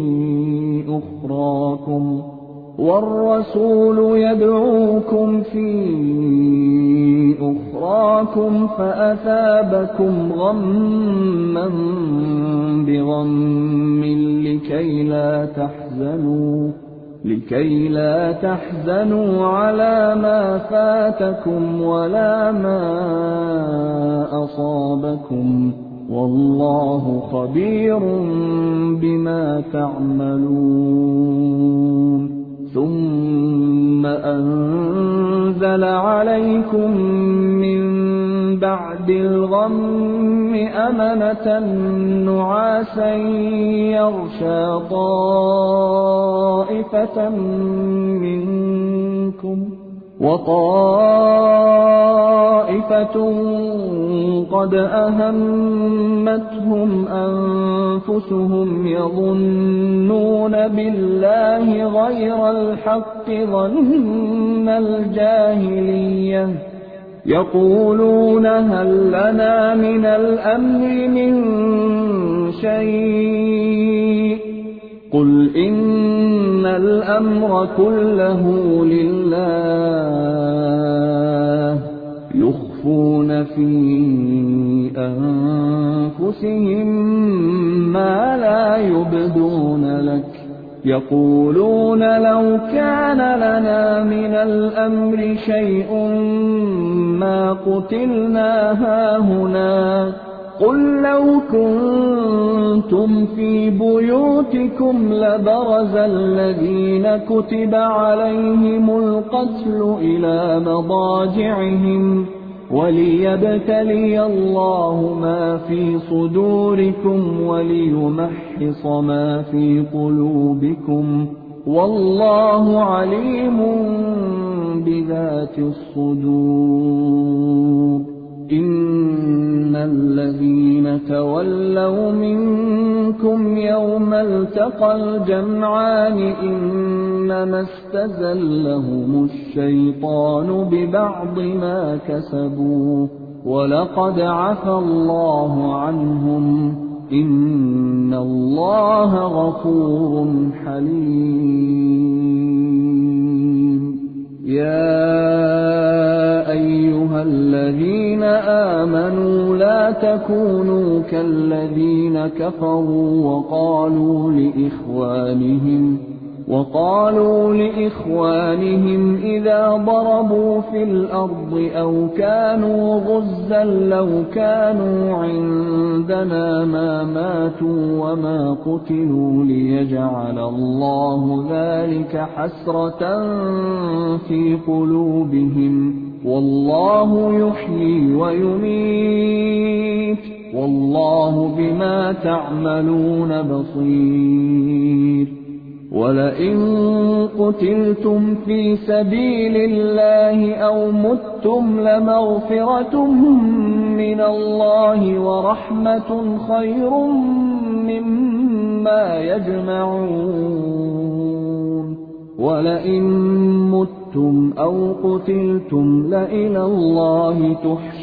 أخراكم والرسول يدعوكم في أخراكم فأثابكم غما بغم لكي لا تحزنوا لكي لا تحزنوا على ما فاتكم ولا ما أصابكم والله خبير بما تعملون ثم أنزل عليكم من بعد الغم أمنة نعاسا يغشى طائفة منكم وطائفة قد أهمتهم أنفسهم يظنون بالله غير الحق ظن الجاهلية يقولون هل لنا من الأمر من شيء قل إن الأمر كله لله يخفون في أنفسهم ما لا يبدون لك يقولون لو كان لنا من الأمر شيء ما قتلنا هاهنا قل لو كنتم في بيوتكم لبرز الذين كتب عليهم القتل إلى مضاجعهم وليبتلي الله ما في صدوركم وليمحص ما في قلوبكم والله عليم بذات الصدور إن الذين تولوا منكم يوم التقى الجمعان إنما استزلهم الشيطان ببعض ما كسبوا ولقد عفى الله عنهم إن الله غفور حليم يا أيها الذين آمنوا لا تكونوا كالذين كفروا وقالوا لإخوانهم وقالوا لإخوانهم إذا ضربوا في الأرض أو كانوا غزا لو كانوا عندنا ما ماتوا وما قتلوا ليجعل الله ذلك حسرة في قلوبهم والله يحيي ويميت والله بما تعملون بصير ولئن قتلتم في سبيل الله أو متم لمغفرة من الله ورحمة خير مما يجمعون ولئن متم أو قتلتم لإلى الله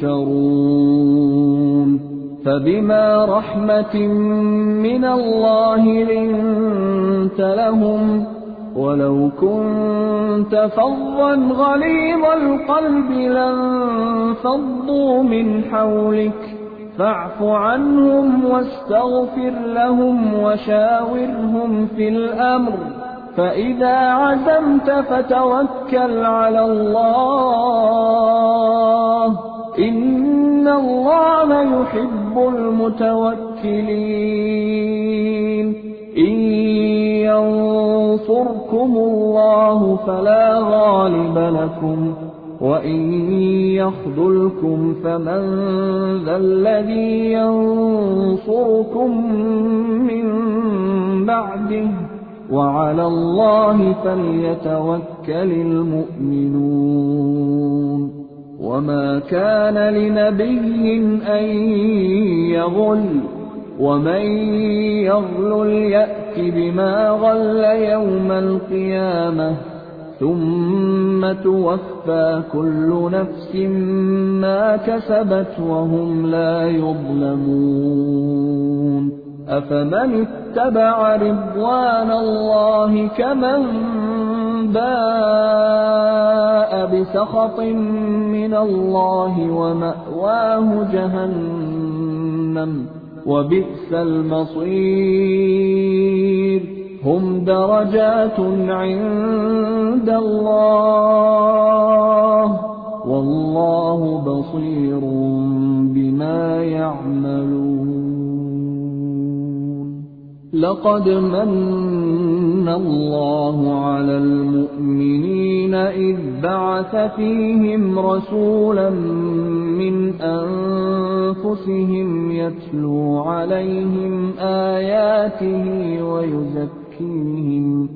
تحشرون فبما رحمة من الله لنت لهم ولو كنت فظا غليظ القلب لانفضوا من حولك فاعف عنهم واستغفر لهم وشاورهم في الأمر فإذا عزمت فتوكل على الله إن الله يحب المتوكلين إن ينصركم الله فلا غالب لكم وإن يخذلكم فمن ذا الذي ينصركم من بعده وعلى الله فليتوكل المؤمنون. وما كان لنبي أن يغل ومن يغلل يأت بما غل يوم القيامة ثم توفى كل نفس ما كسبت وهم لا يظلمون. أفمن اتبع رضوان الله كمن باء بسخط من الله ومأواه جهنم وبئس المصير. هم درجات عند الله والله بصير بما يعملون. لقد من الله على المؤمنين إذ بعث فيهم رسولا من أنفسهم يتلو عليهم آياته ويزكيهم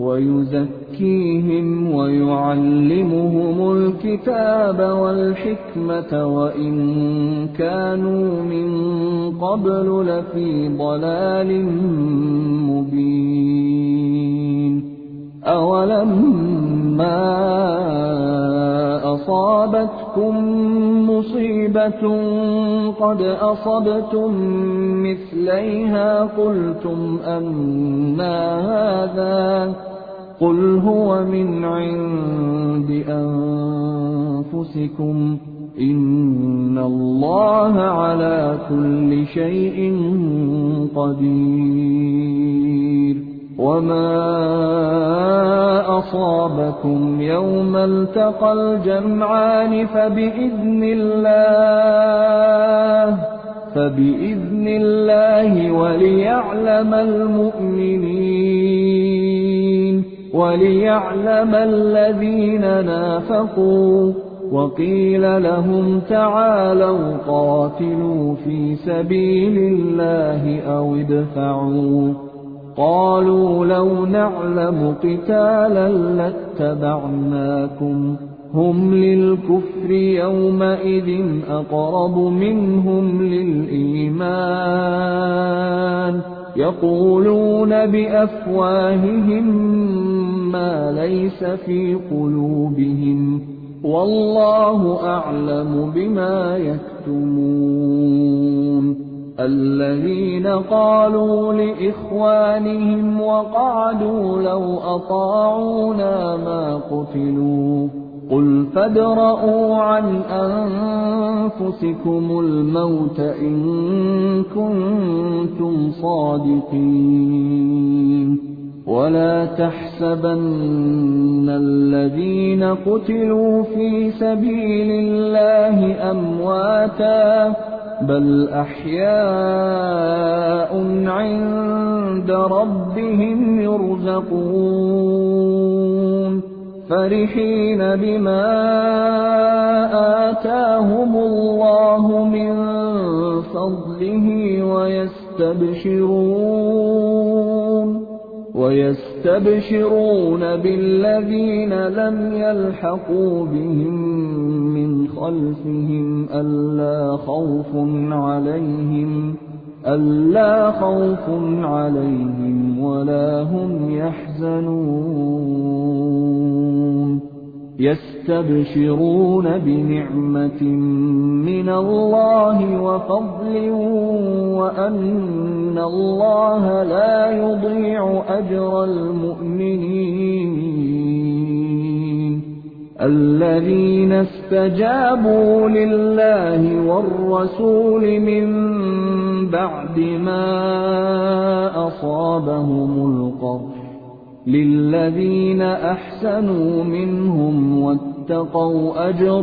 ويزكيهم ويعلمهم الكتاب والحكمة وإن كانوا من قبل لفي ضلال مبين. أولما أصابتكم مصيبة قد أصبتم مثليها قلتم أنى هذا قل هو من عند أنفسكم إن الله على كل شيء قدير. وما أصابكم يوم التقى الجمعان فبإذن الله فبإذن الله وليعلم المؤمنين وليعلم الذين نافقوا. وقيل لهم تعالوا قاتلوا في سبيل الله أو ادفعوا قالوا لو نعلم قتالا لاتبعناكم هم للكفر يومئذ أقرب منهم للإيمان يقولون بأفواههم ما ليس في قلوبهم والله أعلم بما يكتمون. الذين قالوا لإخوانهم وقعدوا لو أطاعونا ما قتلوا قل فادرءوا عن أنفسكم الموت إن كنتم صادقين. ولا تحسبن الذين قتلوا في سبيل الله أمواتا بل أحياء عند ربهم يرزقون فرحين بما آتاهم الله من فضله ويستبشرون ويستبشرون بالذين لم يلحقوا بهم من خلفهم ألا خوف عليهم ألا خوف عليهم ولا هم يحزنون. يستبشرون بنعمة من الله وفضل وأن الله لا يضيع أجر المؤمنين. الذين استجابوا لله والرسول من بعد ما أصابهم القرح للذين أحسنوا منهم واتقوا أجر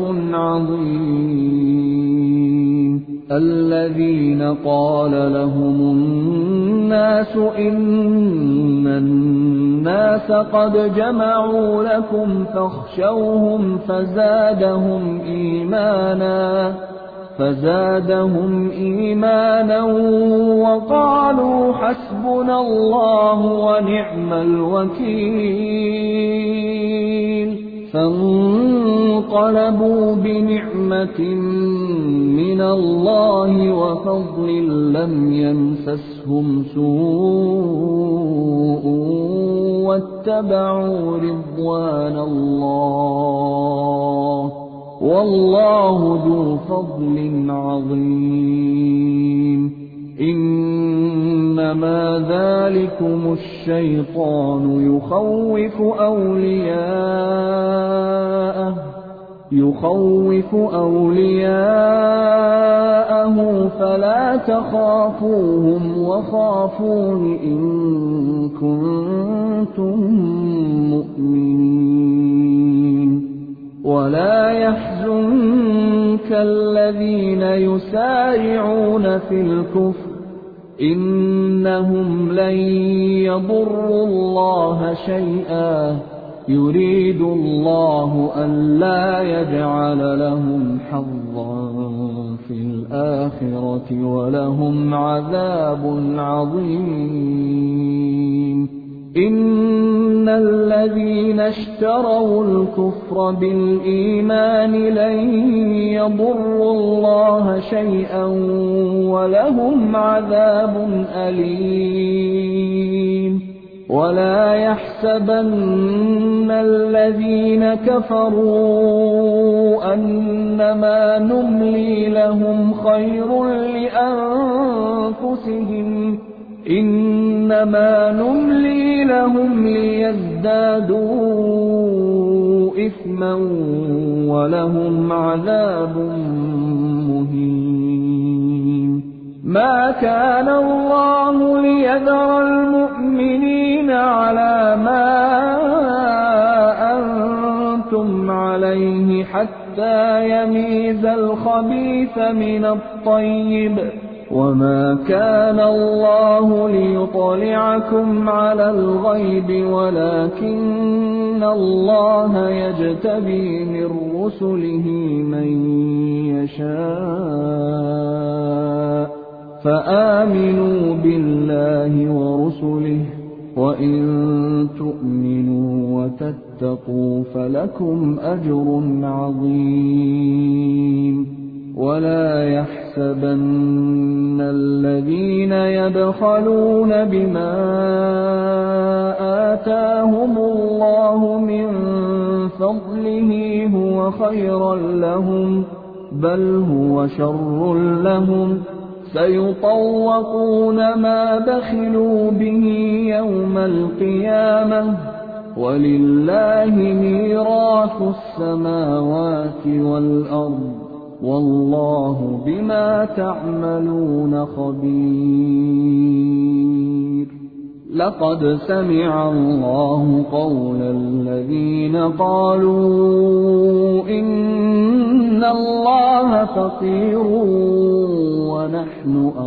عظيم. الذين قال لهم الناس إن الناس قد جمعوا لكم فاخشوهم فزادهم إيمانا فزادهم إيمانا وقالوا حسبنا الله ونعم الوكيل فانقلبوا بنعمة من الله وفضل لم يمسسهم سوء واتبعوا رضوان الله والله ذو فضل عظيم إنما ذلكم الشيطان يخوف أولياءه يخوف أولياءه فلا تخافوهم وخافون إن كنتم مؤمنين ولا يحزنك الذين يسارعون في الكفر إنهم لن يضروا الله شيئا يريد الله ألا يجعل لهم حظا في الآخرة ولهم عذاب عظيم إن الذين اشتروا الكفر بالإيمان لن يضروا الله شيئا ولهم عذاب أليم ولا يحسبن الذين كفروا أنما نملي لهم خير لأنفسهم إنما نملي لهم ليزدادوا إثما ولهم عذاب مهين ما كان الله ليذر المؤمنين على ما أنتم عليه حتى يميز الخبيث من الطيب وما كان الله ليطلعكم على الغيب ولكن الله يجتبي من رسله من يشاء فآمنوا بالله ورسله وإن تؤمنوا وتتقوا فلكم أجر عظيم ولا يحسبن الذين يبخلون بما آتاهم الله من فضله هو خيرا لهم بل هو شر لهم سيطوقون ما بخلوا به يوم القيامة ولله ميراث السماوات والأرض والله بما تعملون خبير لقد سمع الله قول الذين قالوا إن الله فقير ونحن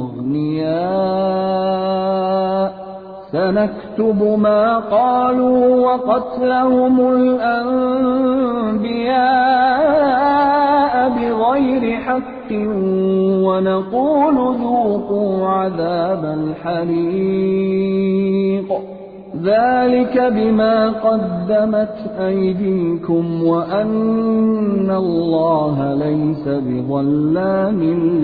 أغنياء سنكتب ما قالوا وقتلهم الأنبياء بغير حق ونقول ذوقوا عذاب الحريق ذلك بما قدمت أيديكم وأن الله ليس بظلام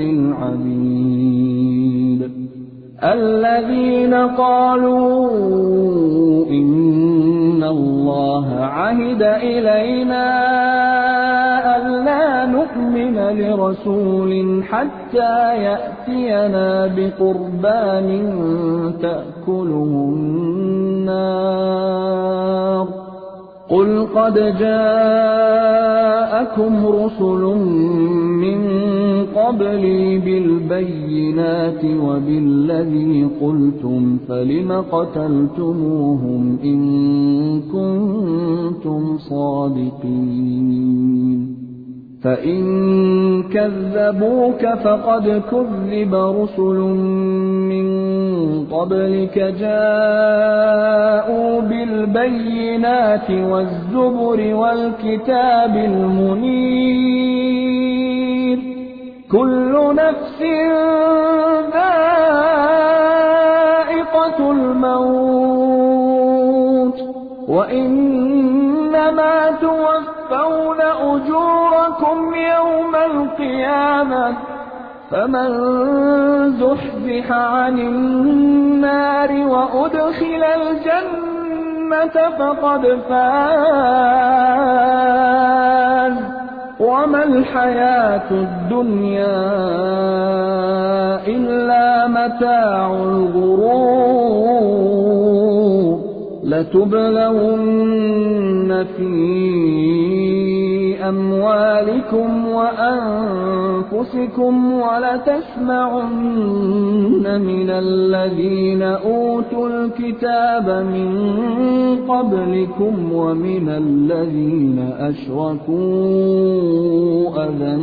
للعبيد الذين قالوا إن الله عهد إلينا ألا نؤمن لرسول حتى يأتينا بقربان تأكله النار قل قد جاءكم رسل من قبلي بالبينات وبالذي قلتم فلم قتلتموهم إن كنتم صادقين فإن كذبوك فقد كذب رسل من قبلك جاءوا بالبينات والزبر والكتاب المنير كل نفس ذائقة الموت وإنما توفون أجوركم يوم القيامة فمن زحزح عن النار وأدخل الجنة فقد فاز وما الحياة الدنيا إلا متاع الغرور لتبلون في أموالكم وأنفسكم ولتسمعن من الذين أوتوا الكتاب من قبلكم ومن الذين أشركوا أذى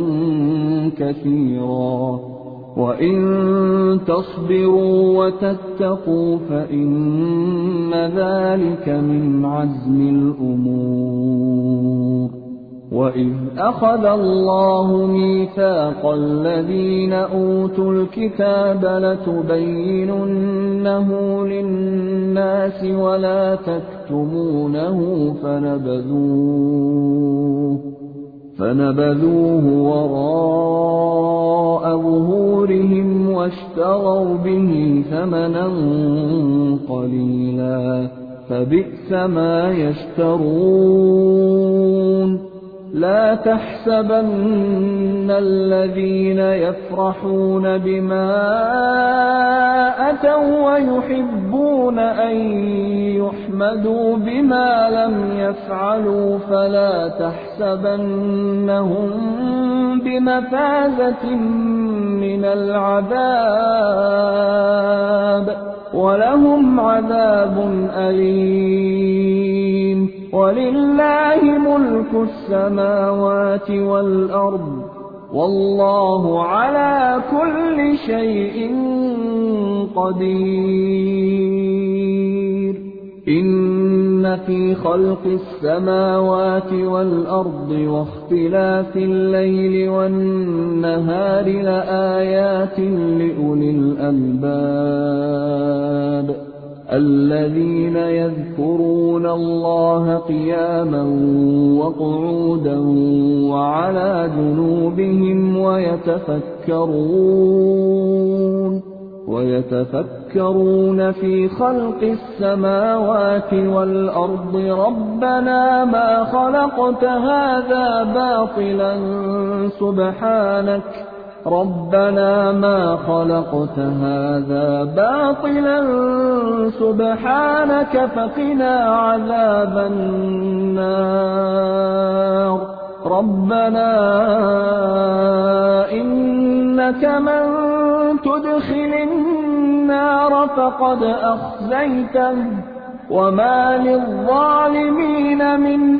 كثيرا وإن تصبروا وتتقوا فإن ذلك من عزم الأمور وإذ أخذ الله ميثاق الذين أوتوا الكتاب لتبيننه للناس ولا تكتمونه فنبذوه فنبذوه وراء ظهورهم واشتروا به ثمنا قليلا فبئس ما يشترون لا تحسبن الذين يفرحون بما أتوا ويحبون أن يحمدوا بما لم يفعلوا فلا تحسبنهم بمفازة من العذاب ولهم عذاب أليم ولله ملك السماوات والأرض والله على كل شيء قدير إن في خلق السماوات والأرض واختلاف الليل والنهار لآيات لأولي الألباب الذين يذكرون الله قياما وقعودا وعلى جنوبهم ويتفكرون ويتفكرون في خلق السماوات والأرض ربنا ما خلقت هذا باطلا سبحانك ربنا ما خلقت هذا باطلا سبحانك فقنا عذاب النار ربنا إنك من تدخل النار فقد أخزيته وما للظالمين من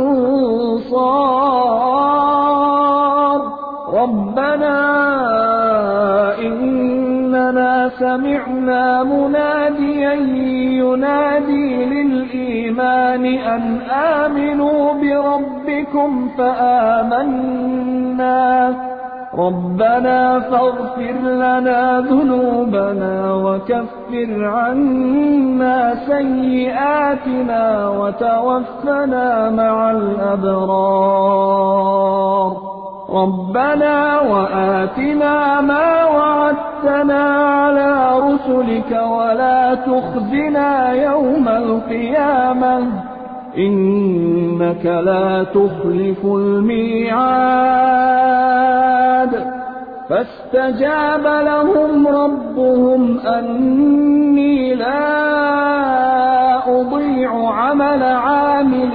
أنصار ربنا إننا سمعنا مناديا ينادي للإيمان أن آمنوا بربكم فآمنا ربنا فاغفر لنا ذنوبنا وكفر عنا سيئاتنا وتوفنا مع الأبرار ربنا وآتنا ما وعدتنا على رسلك ولا تخزنا يوم القيامة إنك لا تخلف الميعاد فاستجاب لهم ربهم أني لا أضيع عمل عامل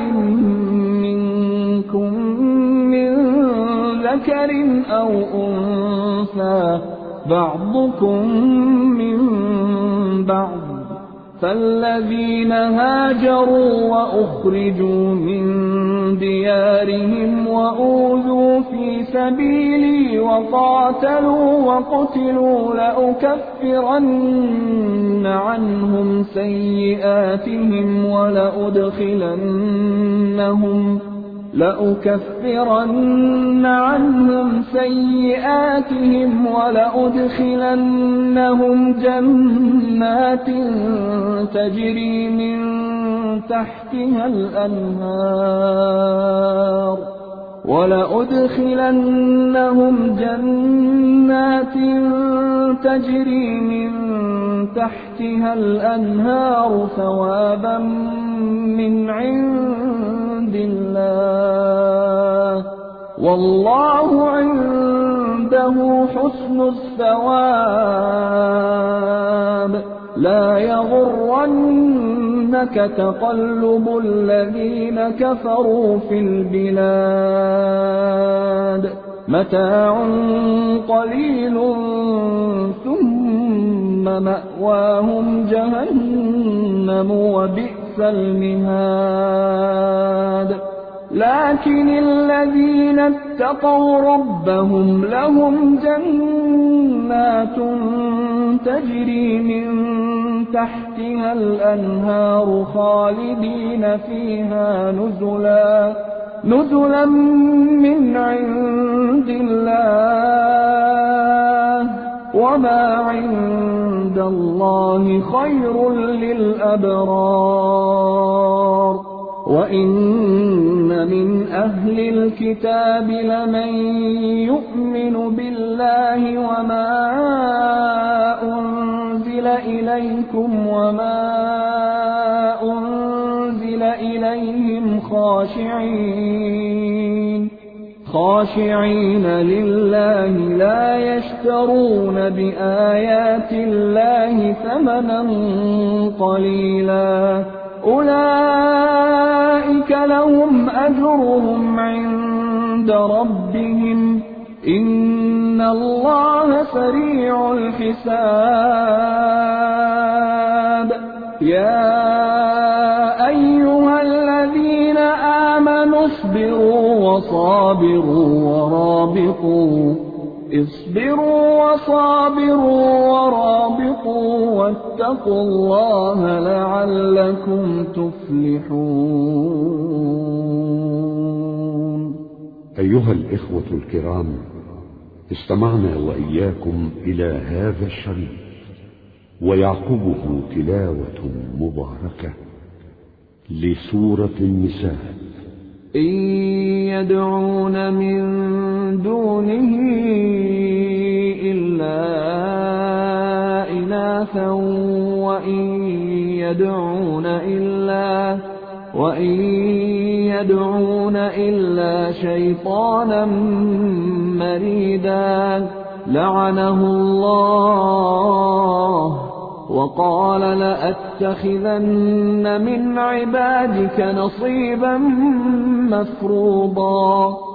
منكم من ذكر أو أنثى بعضكم من بعض فالذين هاجروا وأخرجوا من ديارهم وأوذوا في سبيلي وقاتلوا وقتلوا لأكفرن عنهم سيئاتهم ولأدخلنهم لأكفرن عنهم سيئاتهم ولأدخلنهم جنات تجري من تحتها الأنهار ولأدخلنهم جنات تجري من تحتها الأنهار ثوابا من عند الله والله عنده حسن الثواب لا يغرنك تقلب الذين كفروا في البلاد متاع قليل ثم مأواهم جهنم وبئس المهاد لكن الذين اتقوا ربهم لهم جنات تجري من تحتها الأنهار خالدين فيها نزلا نزلا من عند الله وما عند الله خير للأبرار وإن من أهل الكتاب لمن يؤمن بالله وما أنزل إليكم وما أنزل إليهم خاشعين خاشعين لله لا يشترون بآيات الله ثمنا قليلا أولئك لهم أجرهم عند ربهم إن الله سريع الحساب يا أيها الذين آمنوا اصبروا وصابروا ورابطوا اصبروا وصابروا ورابطوا واتقوا الله لعلكم تفلحون. أيها الإخوة الكرام، استمعنا وإياكم إلى هذا الشريط ويعقبه تلاوة مباركة لسورة النساء. إن يدعون من دونه إلا إناثا وإن يدعون إلا وإن يدعون إلا شيطانا مريدا لعنه الله وقال لأتخذن من عبادك نصيبا مفروضا.